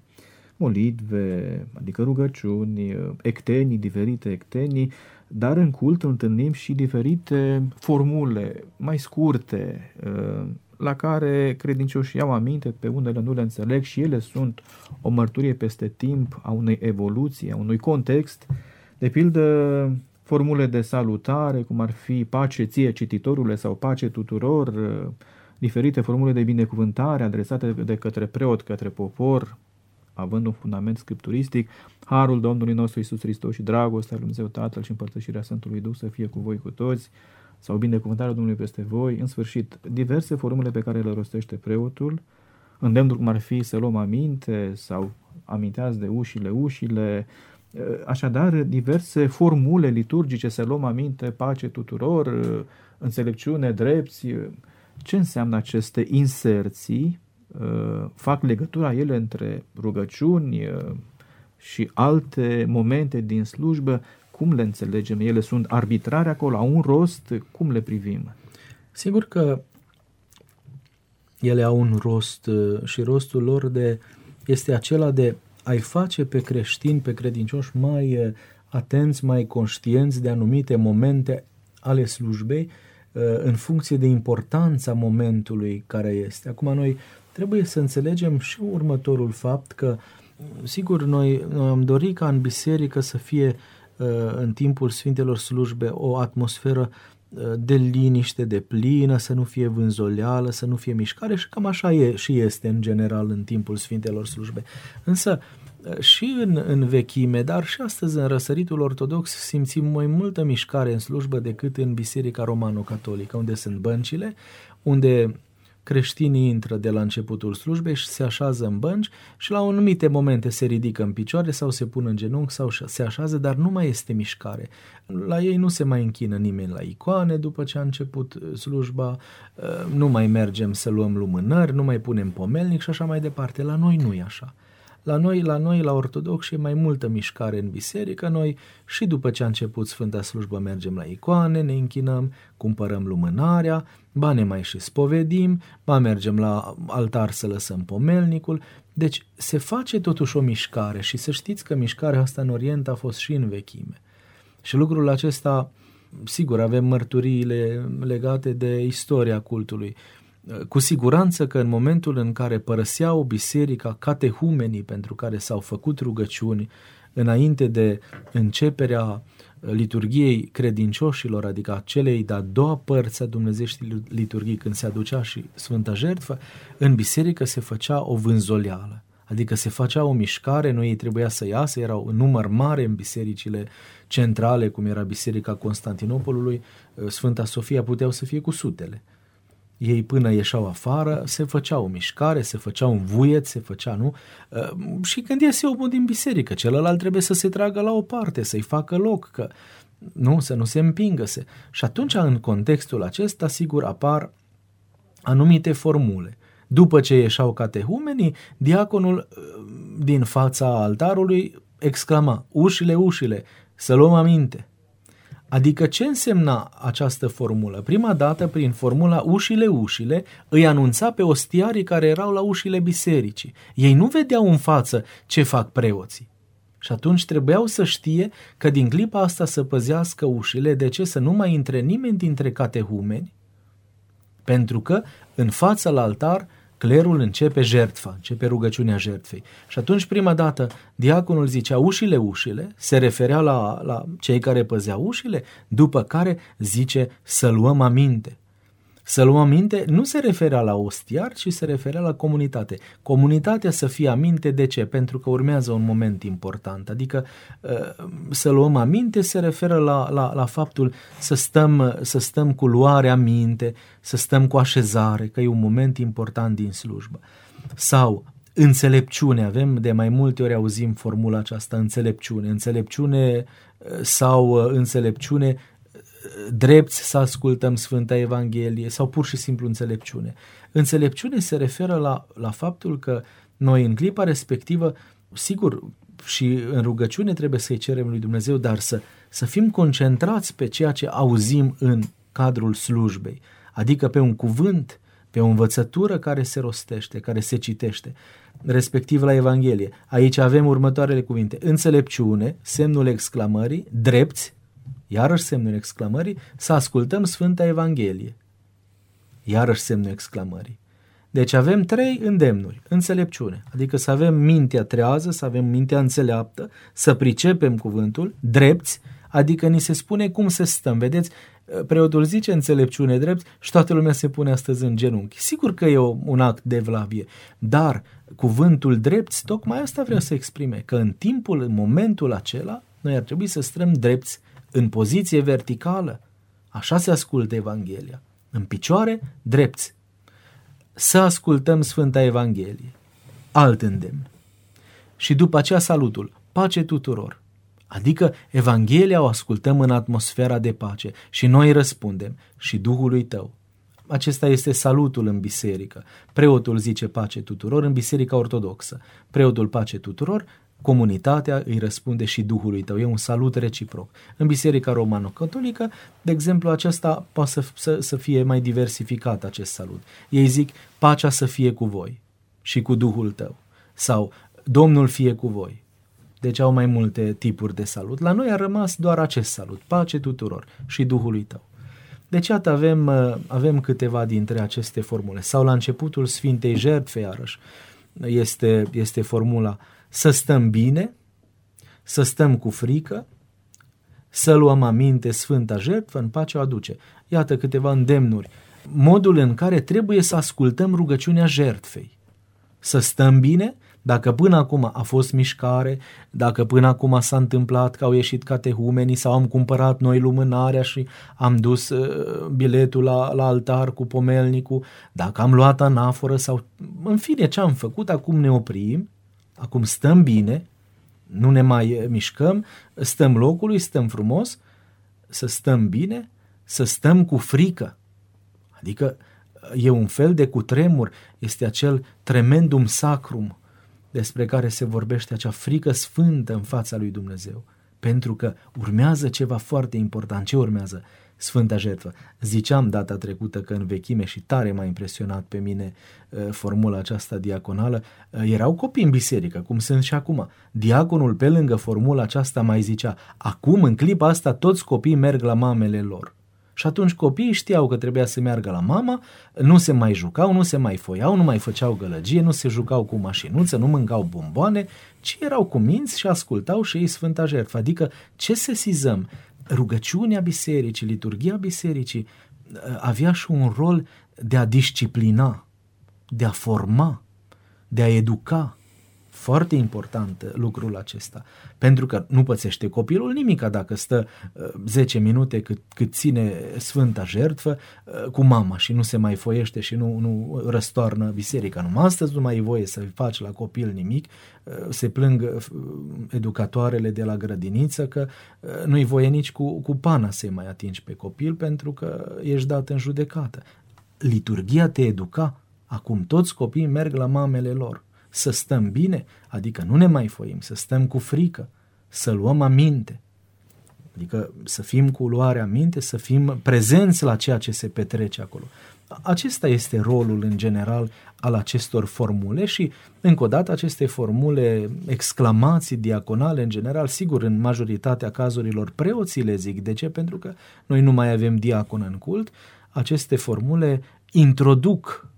molitve, adică rugăciuni, ectenii, diferite ectenii, dar în cult întâlnim și diferite formule mai scurte, la care credincioșii iau aminte, pe unele nu le înțeleg și ele sunt o mărturie peste timp a unei evoluții, a unui context. De pildă, formule de salutare, cum ar fi pace ție cititorule sau pace tuturor, diferite formule de binecuvântare adresate de către preot, către popor, având un fundament scripturistic, harul Domnului nostru Iisus Hristos și dragostea lui Dumnezeu Tatăl și împărtășirea Sfântului Duh să fie cu voi cu toți, sau binecuvântarea Domnului peste voi, în sfârșit, diverse formule pe care le rostește preotul, îndemnul cum ar fi să luăm aminte sau aminteați de ușile, ușile, așadar diverse formule liturgice, să luăm aminte, pace tuturor, înțelepciune, drepți. Ce înseamnă aceste inserții? Fac legătura ele între rugăciuni și alte momente din slujbă? Cum le înțelegem? Ele sunt arbitrare acolo, au un rost? Cum le privim? Sigur că ele au un rost și rostul lor de, este acela de a-i face pe creștini, pe credincioși mai atenți, mai conștienți de anumite momente ale slujbei în funcție de importanța momentului care este. Acum noi trebuie să înțelegem și următorul fapt că, sigur, noi, noi am dorit ca în biserică să fie în timpul Sfintelor Slujbe o atmosferă de liniște, de plină, să nu fie vânzoleală, să nu fie mișcare și cam așa e și este în general în timpul Sfintelor Slujbe. Însă și în, în vechime, dar și astăzi în răsăritul ortodox simțim mai multă mișcare în slujbă decât în Biserica Romano-Catolică, unde sunt băncile, unde creștinii intră de la începutul slujbei și se așează în bănci și la anumite momente se ridică în picioare sau se pun în genunchi sau se așează, dar nu mai este mișcare. La ei nu se mai închină nimeni la icoane după ce a început slujba, nu mai mergem să luăm lumânări, nu mai punem pomelnic și așa mai departe. La noi nu e așa. La noi, la noi, la ortodoxi, e mai multă mișcare în biserică. Noi și după ce a început Sfânta Slujbă mergem la icoane, ne închinăm, cumpărăm lumânarea, ba ne mai și spovedim, ba mergem la altar să lăsăm pomelnicul. Deci se face totuși o mișcare și să știți că mișcarea asta în Orient a fost și în vechime. Și lucrul acesta, sigur, avem mărturiile legate de istoria cultului. Cu siguranță că în momentul în care părăseau biserica catehumenii pentru care s-au făcut rugăciuni înainte de începerea liturgiei credincioșilor, adică a celei de-a doua părți a dumnezeieștii liturghii, când se aducea și Sfânta Jertfă, în biserică se făcea o vânzoleală, adică se făcea o mișcare, nu ei trebuia să iasă, erau în număr mare în bisericile centrale, cum era Biserica Constantinopolului, Sfânta Sofia, puteau să fie cu sutele. Ei până ieșeau afară, se făcea o mișcare, se făcea un vuiet, se făcea, nu? Și când iese omul din biserică, celălalt trebuie să se tragă la o parte, să-i facă loc, că, nu, să nu se împingă. Se. Și atunci, în contextul acesta, sigur, apar anumite formule. După ce ieșeau catehumenii, diaconul din fața altarului exclama: ușile, ușile, să luăm aminte. Adică ce însemna această formulă? Prima dată, prin formula ușile, ușile, îi anunța pe ostiarii care erau la ușile bisericii. Ei nu vedeau în față ce fac preoții. Și atunci trebuiau să știe că din clipa asta să păzească ușile. De ce? Să nu mai intre nimeni dintre catehumeni, pentru că în fața la altar clerul începe jertfa, începe rugăciunea jertfei. Și atunci prima dată diaconul zicea ușile, ușile, se referea la, la cei care păzeau ușile, după care zice să luăm aminte. Să luăm aminte nu se referea la ostiar, ci se referea la comunitate. Comunitatea să fie aminte, de ce? Pentru că urmează un moment important. Adică să luăm aminte se referă la, la, la faptul să stăm, să stăm cu luare aminte, să stăm cu așezare, că e un moment important din slujbă. Sau înțelepciune, avem de mai multe ori auzim formula aceasta, înțelepciune. Înțelepciune sau înțelepciune drepți să ascultăm Sfânta Evanghelie sau pur și simplu înțelepciune. Înțelepciune se referă la, la faptul că noi în clipa respectivă, sigur, și în rugăciune trebuie să-i cerem lui Dumnezeu, dar să, să fim concentrați pe ceea ce auzim în cadrul slujbei, adică pe un cuvânt, pe o învățătură care se rostește, care se citește, respectiv la Evanghelie. Aici avem următoarele cuvinte: înțelepciune, semnul exclamării, drepți, iarăși semnul exclamării, să ascultăm Sfânta Evanghelie. Iarăși semnul exclamării. Deci avem trei îndemnuri. Înțelepciune, adică să avem mintea trează, să avem mintea înțeleaptă, să pricepem cuvântul, drepți, adică ni se spune cum să stăm. Vedeți, preotul zice înțelepciune, drept și toată lumea se pune astăzi în genunchi. Sigur că e un act de evlavie, dar cuvântul drepți, tocmai asta vrea să exprime, că în timpul, în momentul acela, noi ar trebui să stăm drepți, în poziție verticală. Așa se ascultă Evanghelia. În picioare, drepți. Să ascultăm Sfânta Evanghelie. Alt îndemn. Și după aceea salutul: pace tuturor. Adică Evanghelia o ascultăm în atmosfera de pace și noi răspundem: și Duhului tău. Acesta este salutul în biserică. Preotul zice pace tuturor în biserica ortodoxă. Preotul pace tuturor, comunitatea îi răspunde și Duhului tău. E un salut reciproc. În biserica romano-catolică, de exemplu, acesta poate să, să, să fie mai diversificat acest salut. Ei zic pacea să fie cu voi și cu Duhul tău. Sau Domnul fie cu voi. Deci au mai multe tipuri de salut. La noi a rămas doar acest salut: pace tuturor și Duhului tău. Deci, iată, avem, avem câteva dintre aceste formule. Sau la începutul Sfintei Jertfe, iarăși, este, este formula să stăm bine, să stăm cu frică, să luăm aminte Sfânta Jertfă, în pace o aduce. Iată câteva îndemnuri. Modul în care trebuie să ascultăm rugăciunea jertfei. Să stăm bine, dacă până acum a fost mișcare, dacă până acum s-a întâmplat că au ieșit catehumenii sau am cumpărat noi lumânarea și am dus uh, biletul la, la altar cu pomelnicul, dacă am luat anaforă sau în fine ce am făcut, acum ne oprim, acum stăm bine, nu ne mai mișcăm, stăm locului, stăm frumos, să stăm bine, să stăm cu frică. Adică e un fel de cutremur, este acel tremendum sacrum despre care se vorbește, acea frică sfântă în fața lui Dumnezeu. Pentru că urmează ceva foarte important. Ce urmează? Sfânta Jertfă. Ziceam data trecută că în vechime, și tare m-a impresionat pe mine formula aceasta diaconală, erau copii în biserică, cum sunt și acum. Diaconul pe lângă formula aceasta mai zicea, acum în clipa asta toți copiii merg la mamele lor. Și atunci copiii știau că trebuia să meargă la mama, nu se mai jucau, nu se mai foiau, nu mai făceau gălăgie, nu se jucau cu mașinuță, nu mâncau bomboane, ci erau cu minți și ascultau și ei Sfânta Jertfă. Adică ce sesizăm? Rugăciunea bisericii, liturghia bisericii avea și un rol de a disciplina, de a forma, de a educa. Foarte important lucrul acesta, pentru că nu pățește copilul nimica dacă stă uh, zece minute cât, cât ține Sfânta Jertfă uh, cu mama și nu se mai foiește și nu, nu răstoarnă biserica. Numai astăzi nu mai e voie să faci la copil nimic, uh, se plâng uh, educatoarele de la grădiniță că uh, nu-i voie nici cu, cu pana să-i mai atingi pe copil pentru că ești dat în judecată. Liturghia te educa, acum toți copiii merg la mamele lor. Să stăm bine, adică nu ne mai foim, să stăm cu frică, să luăm aminte, adică să fim cu luare aminte, să fim prezenți la ceea ce se petrece acolo. Acesta este rolul în general al acestor formule și, încă o dată, aceste formule, exclamații diaconale, în general, sigur, în majoritatea cazurilor preoții le zic. De ce? Pentru că noi nu mai avem diacon în cult. Aceste formule introduc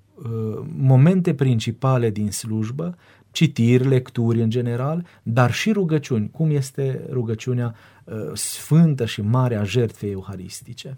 momente principale din slujbă, citiri, lecturi în general, dar și rugăciuni, cum este rugăciunea uh, sfântă și mare a jertfei euharistice.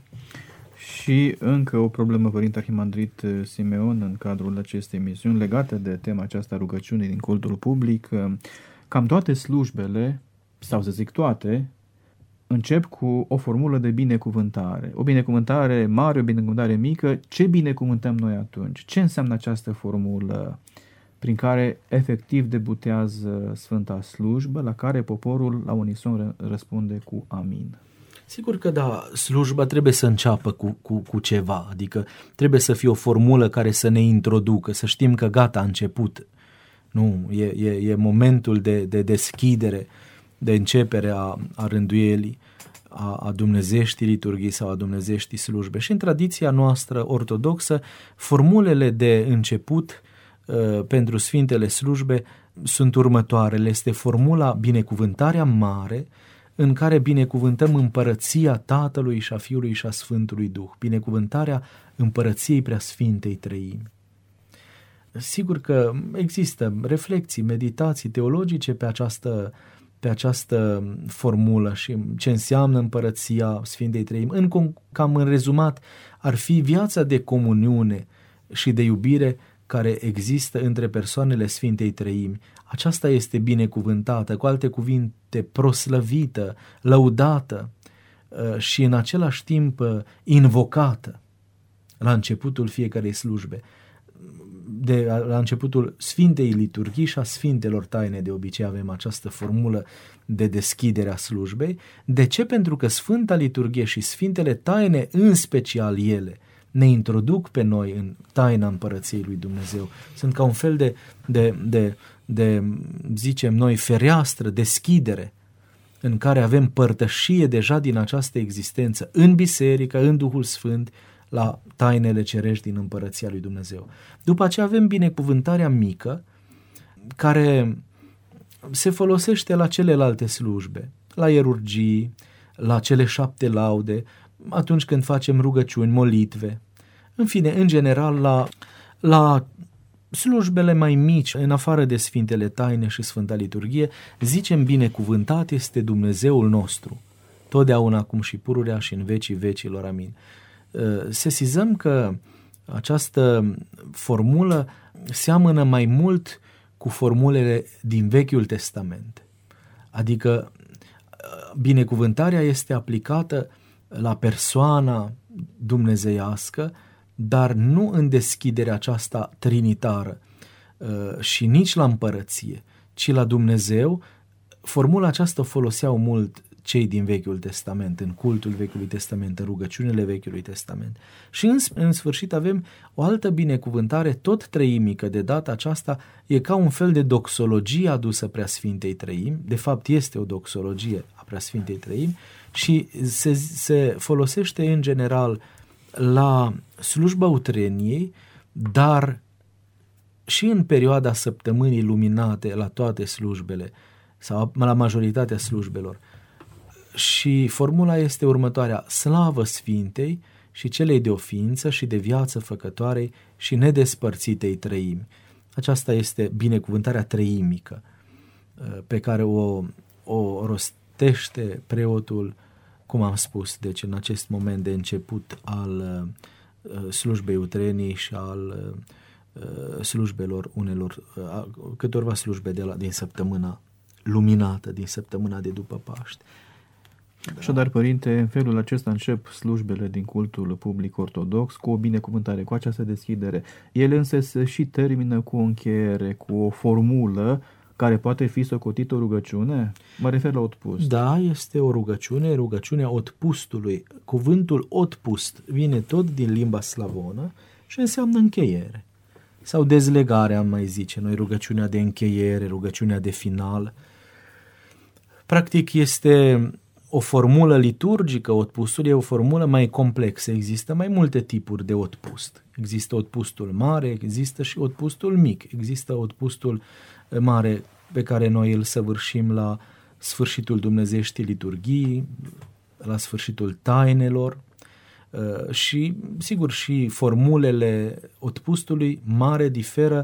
Și încă o problemă, Părinte Arhimandrit Simeon, în cadrul acestei emisiuni, legată de tema aceasta rugăciunii din cultul public. Cam toate slujbele, sau să zic toate, încep cu o formulă de binecuvântare. O binecuvântare mare, o binecuvântare mică. Ce binecuvântăm noi atunci? Ce înseamnă această formulă prin care efectiv debutează Sfânta Slujbă, la care poporul la unison răspunde cu amin? Sigur că da, slujba trebuie să înceapă cu, cu, cu ceva, adică trebuie să fie o formulă care să ne introducă, să știm că gata, a început. Nu, e, e, e momentul de, de deschidere, de începere a, a rânduielii, a, a dumnezeștii liturghii sau a dumnezeștii slujbe. Și în tradiția noastră ortodoxă, formulele de început uh, pentru Sfintele Slujbe sunt următoarele. Este formula binecuvântarea mare, în care binecuvântăm împărăția Tatălui și a Fiului și a Sfântului Duh, binecuvântarea împărăției Preasfintei Treimi. Sigur că există reflexii, meditații teologice pe această pe această formulă și ce înseamnă împărăția Sfintei Treimi. În, cam în rezumat, ar fi viața de comuniune și de iubire care există între persoanele Sfintei Treimi. Aceasta este binecuvântată, cu alte cuvinte, proslăvită, lăudată și în același timp invocată la începutul fiecarei slujbe. De, la începutul Sfintei Liturghii și a Sfintelor Taine de obicei avem această formulă de deschidere a slujbei. De ce? Pentru că Sfânta Liturghie și Sfintele Taine, în special ele, ne introduc pe noi în taina împărăției lui Dumnezeu. Sunt ca un fel de, de, de, de zicem noi, fereastră, deschidere, în care avem părtășie deja din această existență în biserică, în Duhul Sfânt, la tainele cerești din împărăția lui Dumnezeu. După aceea avem binecuvântarea mică, care se folosește la celelalte slujbe, la ierurgii, la cele șapte laude, atunci când facem rugăciuni, molitve, în fine, în general, la, la slujbele mai mici, în afară de Sfintele Taine și Sfânta Liturghie, zicem binecuvântat este Dumnezeul nostru, totdeauna, acum și pururea și în vecii vecilor. Amin. Sesizăm că această formulă seamănă mai mult cu formulele din Vechiul Testament. Adică binecuvântarea este aplicată la persoana dumnezeiască, dar nu în deschiderea aceasta trinitară și nici la împărăție, ci la Dumnezeu. Formula aceasta o foloseau mult cei din Vechiul Testament, în cultul Vechiului Testament, în rugăciunile Vechiului Testament. Și în, în sfârșit avem o altă binecuvântare tot treimică. De data aceasta e ca un fel de doxologie adusă Preasfintei Treimi, de fapt este o doxologie a Preasfintei Treimi și se, se folosește în general la slujba utreniei, dar și în perioada săptămânii luminate la toate slujbele sau la majoritatea slujbelor. Și formula este următoarea: slavă Sfintei și celei de oființă și de viață făcătoarei și nedespărțitei treimi. Aceasta este binecuvântarea treimică pe care o, o rostește preotul, cum am spus, deci în acest moment de început al uh, slujbei utreniei și al uh, slujbelor unelor, uh, câtorva slujbe de la, din săptămâna luminată, din săptămâna de după Paște. Da. Așadar, Părinte, în felul acesta încep slujbele din cultul public ortodox cu o binecuvântare, cu această deschidere. Ele însă se și termină cu o încheiere, cu o formulă care poate fi socotită o rugăciune? Mă refer la otpust. Da, este o rugăciune, rugăciunea otpustului. Cuvântul otpust vine tot din limba slavonă și înseamnă încheiere. Sau dezlegare, am mai zice noi, rugăciunea de încheiere, rugăciunea de final. Practic este o formulă liturgică, otpustul e o formulă mai complexă. Există mai multe tipuri de otpust. Există otpustul mare, există și otpustul mic. Există otpustul mare pe care noi îl săvârșim la sfârșitul dumnezeieștii liturghii, la sfârșitul tainelor și, sigur, și formulele otpustului mare diferă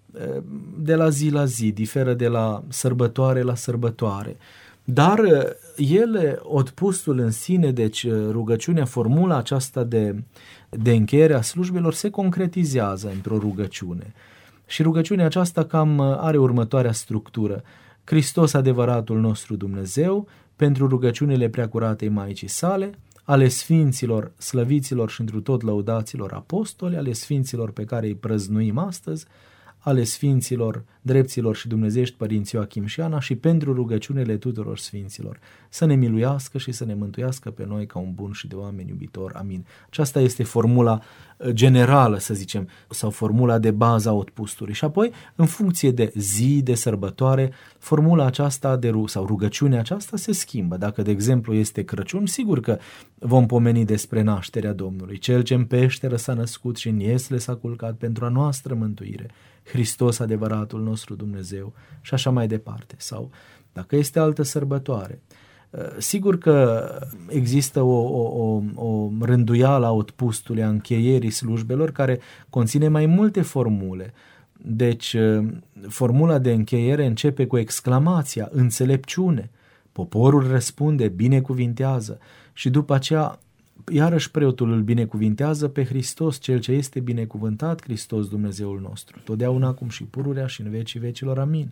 de la zi la zi, diferă de la sărbătoare la sărbătoare. Dar ele, otpustul în sine, deci rugăciunea, formula aceasta de, de încheiere a slujbelor se concretizează într-o rugăciune. Și rugăciunea aceasta cam are următoarea structură: Hristos, adevăratul nostru Dumnezeu, pentru rugăciunile preacuratei Maicii sale, ale sfinților, slăviților și întru tot lăudaților apostoli, ale sfinților pe care îi prăznuim astăzi, ale sfinților, drepților și dumnezeiești părinți Ioachim și Ana, și pentru rugăciunile tuturor sfinților, să ne miluiască și să ne mântuiască pe noi ca un bun și de oameni iubitor. Amin. Aceasta este formula generală, să zicem, sau formula de bază a otpustului. Și apoi, în funcție de zi, de sărbătoare, formula aceasta de rug- sau rugăciunea aceasta se schimbă. Dacă, de exemplu, este Crăciun, sigur că vom pomeni despre nașterea Domnului. Cel ce în peșteră s-a născut și în iesle s-a culcat pentru a noastră mântuire, Hristos, adevăratul nostru Dumnezeu, și așa mai departe. Sau dacă este altă sărbătoare, sigur că există o, o, o, o rânduială a otpustului, a încheierii slujbelor, care conține mai multe formule. Deci, formula de încheiere începe cu exclamația, înțelepciune. Poporul răspunde, binecuvintează, și după aceea iarăși preotul îl binecuvintează pe Hristos, cel ce este binecuvântat, Hristos Dumnezeul nostru, totdeauna acum și pururea și în vecii vecilor. Amin.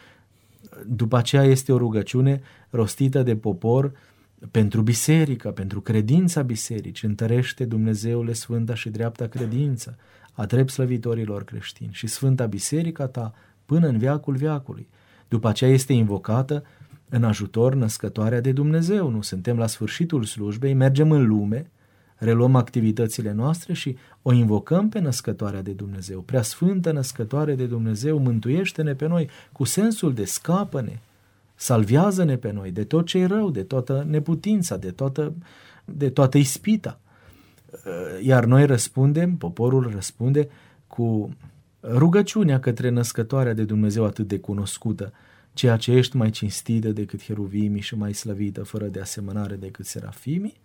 După aceea este o rugăciune rostită de popor pentru biserică, pentru credința bisericii. Întărește, Dumnezeule, sfânta și dreapta credință a drept slăvitorilor creștini și sfânta biserica ta până în veacul veacului. După aceea este invocată în ajutor născătoarea de Dumnezeu. Nu suntem la sfârșitul slujbei, mergem în lume, reluăm activitățile noastre și o invocăm pe născătoarea de Dumnezeu. Preasfântă născătoare de Dumnezeu, mântuiește-ne pe noi, cu sensul de scapă-ne, salvează-ne pe noi de tot ce e rău, de toată neputința, de toată, de toată ispita. Iar noi răspundem, poporul răspunde cu rugăciunea către născătoarea de Dumnezeu atât de cunoscută, ceea ce ești mai cinstită decât heruvimii și mai slăvită fără de asemănare decât serafimii,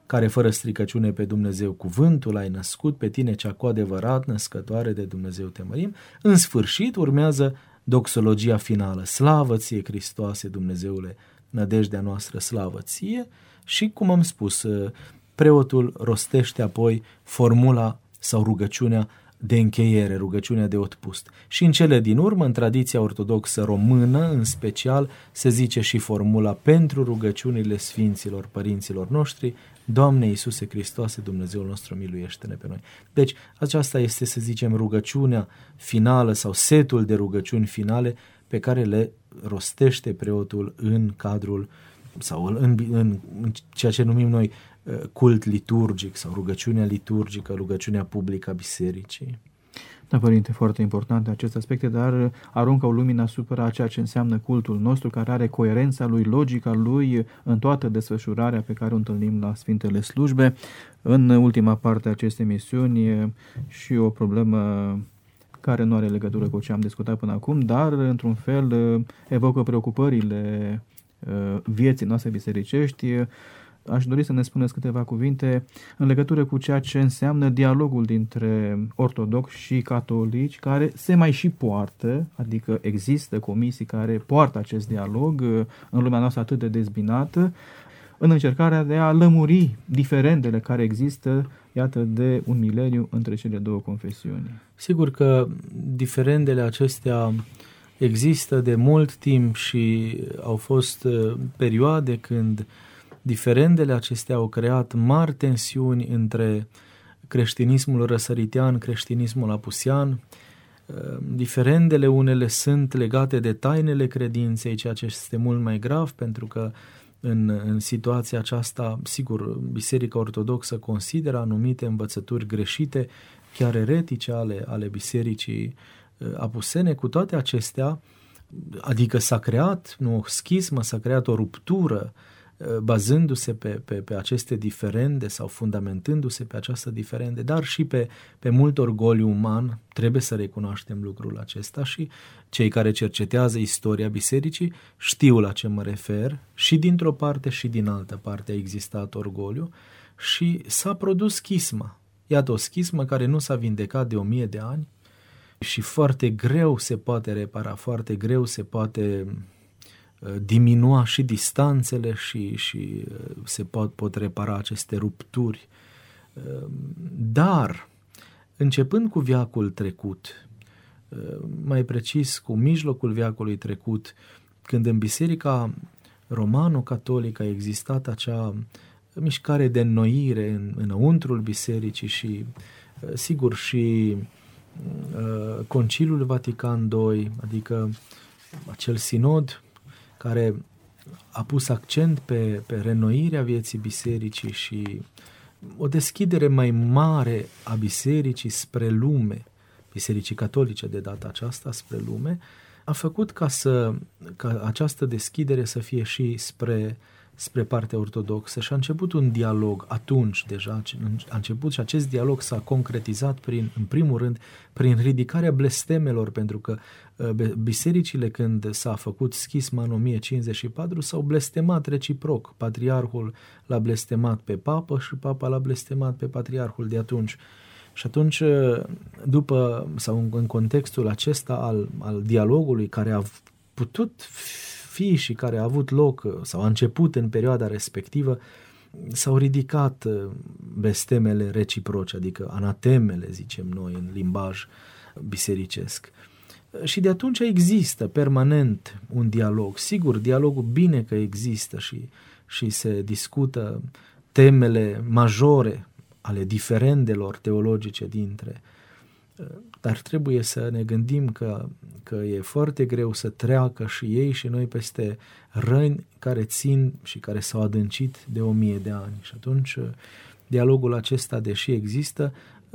care fără stricăciune pe Dumnezeu cuvântul ai născut, pe tine cea cu adevărat născătoare de Dumnezeu te mărim. În sfârșit urmează doxologia finală, slavă ție Hristoase Dumnezeule, nădejdea noastră, slavă ție. Și cum am spus, preotul rostește apoi formula sau rugăciunea de încheiere, rugăciunea de otpust. Și în cele din urmă, în tradiția ortodoxă română, în special, se zice și formula pentru rugăciunile sfinților părinților noștri, Doamne Iisuse Hristoase, Dumnezeul nostru, miluiește-ne pe noi. Deci aceasta este, să zicem, rugăciunea finală sau setul de rugăciuni finale pe care le rostește preotul în cadrul sau în, în, în ceea ce numim noi cult liturgic sau rugăciunea liturgică, rugăciunea publică a bisericii. Da, Părinte, foarte importante aceste aspecte, dar aruncă o lumină asupra ceea ce înseamnă cultul nostru, care are coerența lui, logica lui în toată desfășurarea pe care o întâlnim la Sfintele Slujbe. În ultima parte a acestei emisiuni și o problemă care nu are legătură cu ce am discutat până acum, dar într-un fel evocă preocupările vieții noastre bisericești. Aș dori să ne spuneți câteva cuvinte în legătură cu ceea ce înseamnă dialogul dintre ortodoxi și catolici, care se mai și poartă, adică există comisii care poartă acest dialog în lumea noastră atât de dezbinată, în încercarea de a lămuri diferendele care există, iată, de un mileniu între cele două confesiuni. Sigur că diferendele acestea există de mult timp și au fost perioade când diferendele acestea au creat mari tensiuni între creștinismul răsăritean, creștinismul apusean. Diferendele unele sunt legate de tainele credinței, ceea ce este mult mai grav, pentru că în, în situația aceasta, sigur, Biserica Ortodoxă consideră anumite învățături greșite, chiar eretice ale, ale Bisericii apusene. Cu toate acestea, adică s-a creat nu, o schismă, s-a creat o ruptură bazându-se pe, pe, pe aceste diferende sau fundamentându-se pe această diferende, dar și pe, pe mult orgoliu uman, trebuie să recunoaștem lucrul acesta și cei care cercetează istoria bisericii știu la ce mă refer, și dintr-o parte și din altă parte a existat orgoliu și s-a produs schisma. Iată o schismă care nu s-a vindecat de o mie de ani și foarte greu se poate repara, foarte greu se poate diminua și distanțele și, și se pot, pot repara aceste rupturi. Dar, începând cu veacul trecut, mai precis cu mijlocul veacului trecut, când în Biserica Romano-Catolică a existat acea mișcare de înnoire în, înăuntrul bisericii și, sigur, și uh, Conciliul Vatican doi, adică acel sinod care a pus accent pe, pe reînnoirea vieții bisericii și o deschidere mai mare a bisericii spre lume, bisericii catolice de data aceasta spre lume, a făcut ca, să, ca această deschidere să fie și spre, spre partea ortodoxă și a început un dialog atunci deja, a început și acest dialog s-a concretizat prin, în primul rând prin ridicarea blestemelor, pentru că bisericile, când s-a făcut schisma în o mie cincizeci și patru, s-au blestemat reciproc. Patriarhul l-a blestemat pe papă și papa l-a blestemat pe patriarhul de atunci. Și atunci, după, sau în contextul acesta al, al dialogului care a putut fi și care a avut loc sau a început în perioada respectivă, s-au ridicat blestemele reciproce, adică anatemele, zicem noi, în limbaj bisericesc. Și de atunci există permanent un dialog. Sigur, dialogul bine că există și, și se discută temele majore ale diferendelor teologice dintre, dar trebuie să ne gândim că, că e foarte greu să treacă și ei și noi peste răni care țin și care s-au adâncit de o mie de ani. Și atunci dialogul acesta, deși există,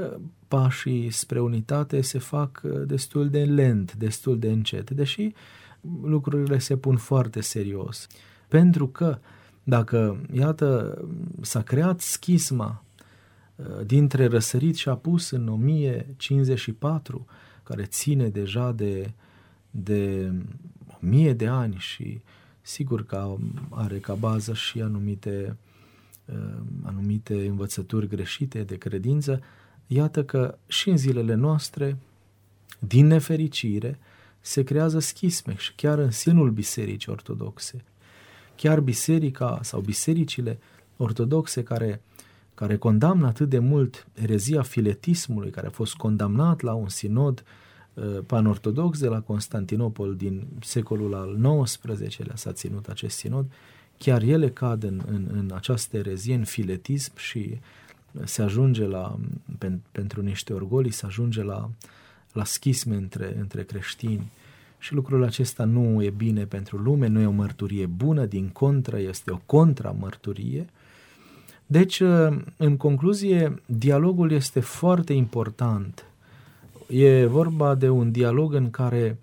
pașii spre unitate se fac destul de lent, destul de încet, deși lucrurile se pun foarte serios. Pentru că dacă, iată, s-a creat schisma dintre răsărit și apus în o mie cincizeci și patru, care ține deja de, de o mie de ani și sigur că are ca bază și anumite anumite învățături greșite de credință, iată că și în zilele noastre, din nefericire, se creează schisme și chiar în sânul bisericii ortodoxe. Chiar biserica sau bisericile ortodoxe care, care condamnă atât de mult erezia filetismului, care a fost condamnat la un sinod uh, panortodox de la Constantinopol din secolul al nouăsprezecelea s-a ținut acest sinod, chiar ele cad în, în, în această erezie, în filetism și se ajunge la, pen, pentru niște orgolii, se ajunge la, la schisme între, între creștini. Și lucrul acesta nu e bine pentru lume, nu e o mărturie bună, din contră, este o contramărturie. Deci, în concluzie, dialogul este foarte important. E vorba de un dialog în care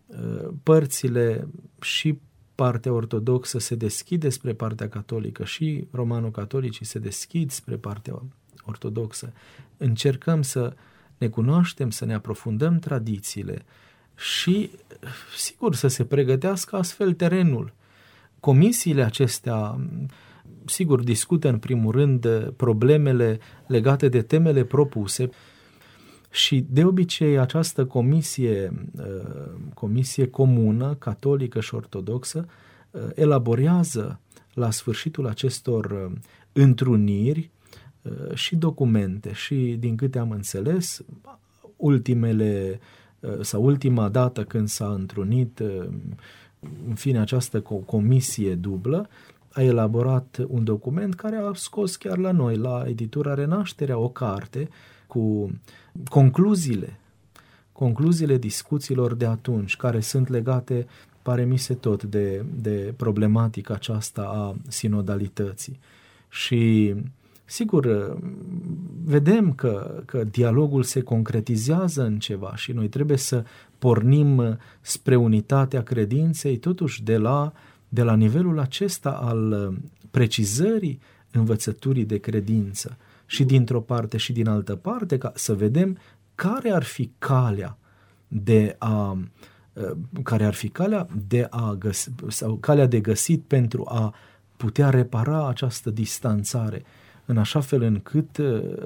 părțile și partea ortodoxă se deschide spre partea catolică și romano-catolicii se deschid spre partea ortodoxă. Încercăm să ne cunoaștem, să ne aprofundăm tradițiile și, sigur, să se pregătească astfel terenul. Comisiile acestea, sigur, discută în primul rând problemele legate de temele propuse și de obicei această comisie, comisie comună, catolică și ortodoxă, elaborează la sfârșitul acestor întruniri și documente și, din câte am înțeles, ultimele sau ultima dată când s-a întrunit, în fine, această comisie dublă, a elaborat un document care a scos chiar la noi, la editura Renașterea, o carte cu concluziile, concluziile discuțiilor de atunci, care sunt legate, pare mi se tot, de, de problematica aceasta a sinodalității. Și sigur, vedem că, că dialogul se concretizează în ceva și noi trebuie să pornim spre unitatea credinței, totuși de la, de la nivelul acesta al precizării învățăturii de credință și dintr-o parte și din altă parte, ca să vedem care ar fi calea de a care ar fi calea de a găsi, sau calea de găsit pentru a putea repara această distanțare, în așa fel încât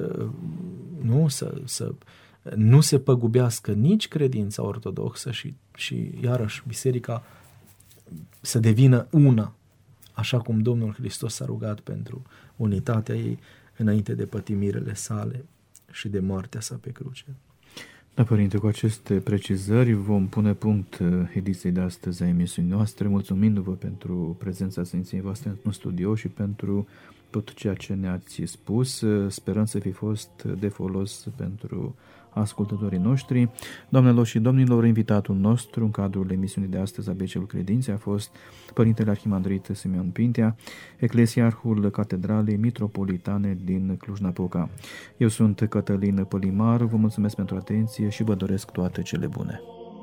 nu, să, să nu se păgubească nici credința ortodoxă și, și iarăși biserica să devină una, așa cum Domnul Hristos s-a rugat pentru unitatea ei înainte de pătimirele sale și de moartea sa pe cruce. Da, Părinte, cu aceste precizări vom pune punct ediției de astăzi a emisiunii noastre, mulțumindu-vă pentru prezența Sfinției voastre în studio și pentru tot ceea ce ne-ați spus. Sperăm să fi fost de folos pentru ascultătorii noștri. Doamnelor și domnilor, invitatul nostru în cadrul emisiunii de astăzi a B C-ul Credinței a fost Părintele Arhimandrit Simeon Pintea, eclesiarhul Catedralei Mitropolitane din Cluj-Napoca. Eu sunt Cătălin Pălimar, vă mulțumesc pentru atenție și vă doresc toate cele bune.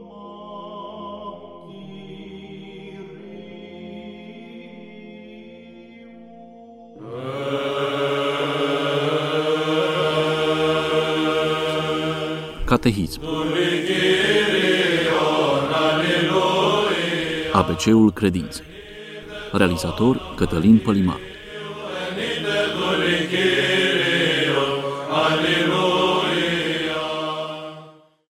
Catehism. A B C-ul Credinței. Realizator Cătălin Pălimar.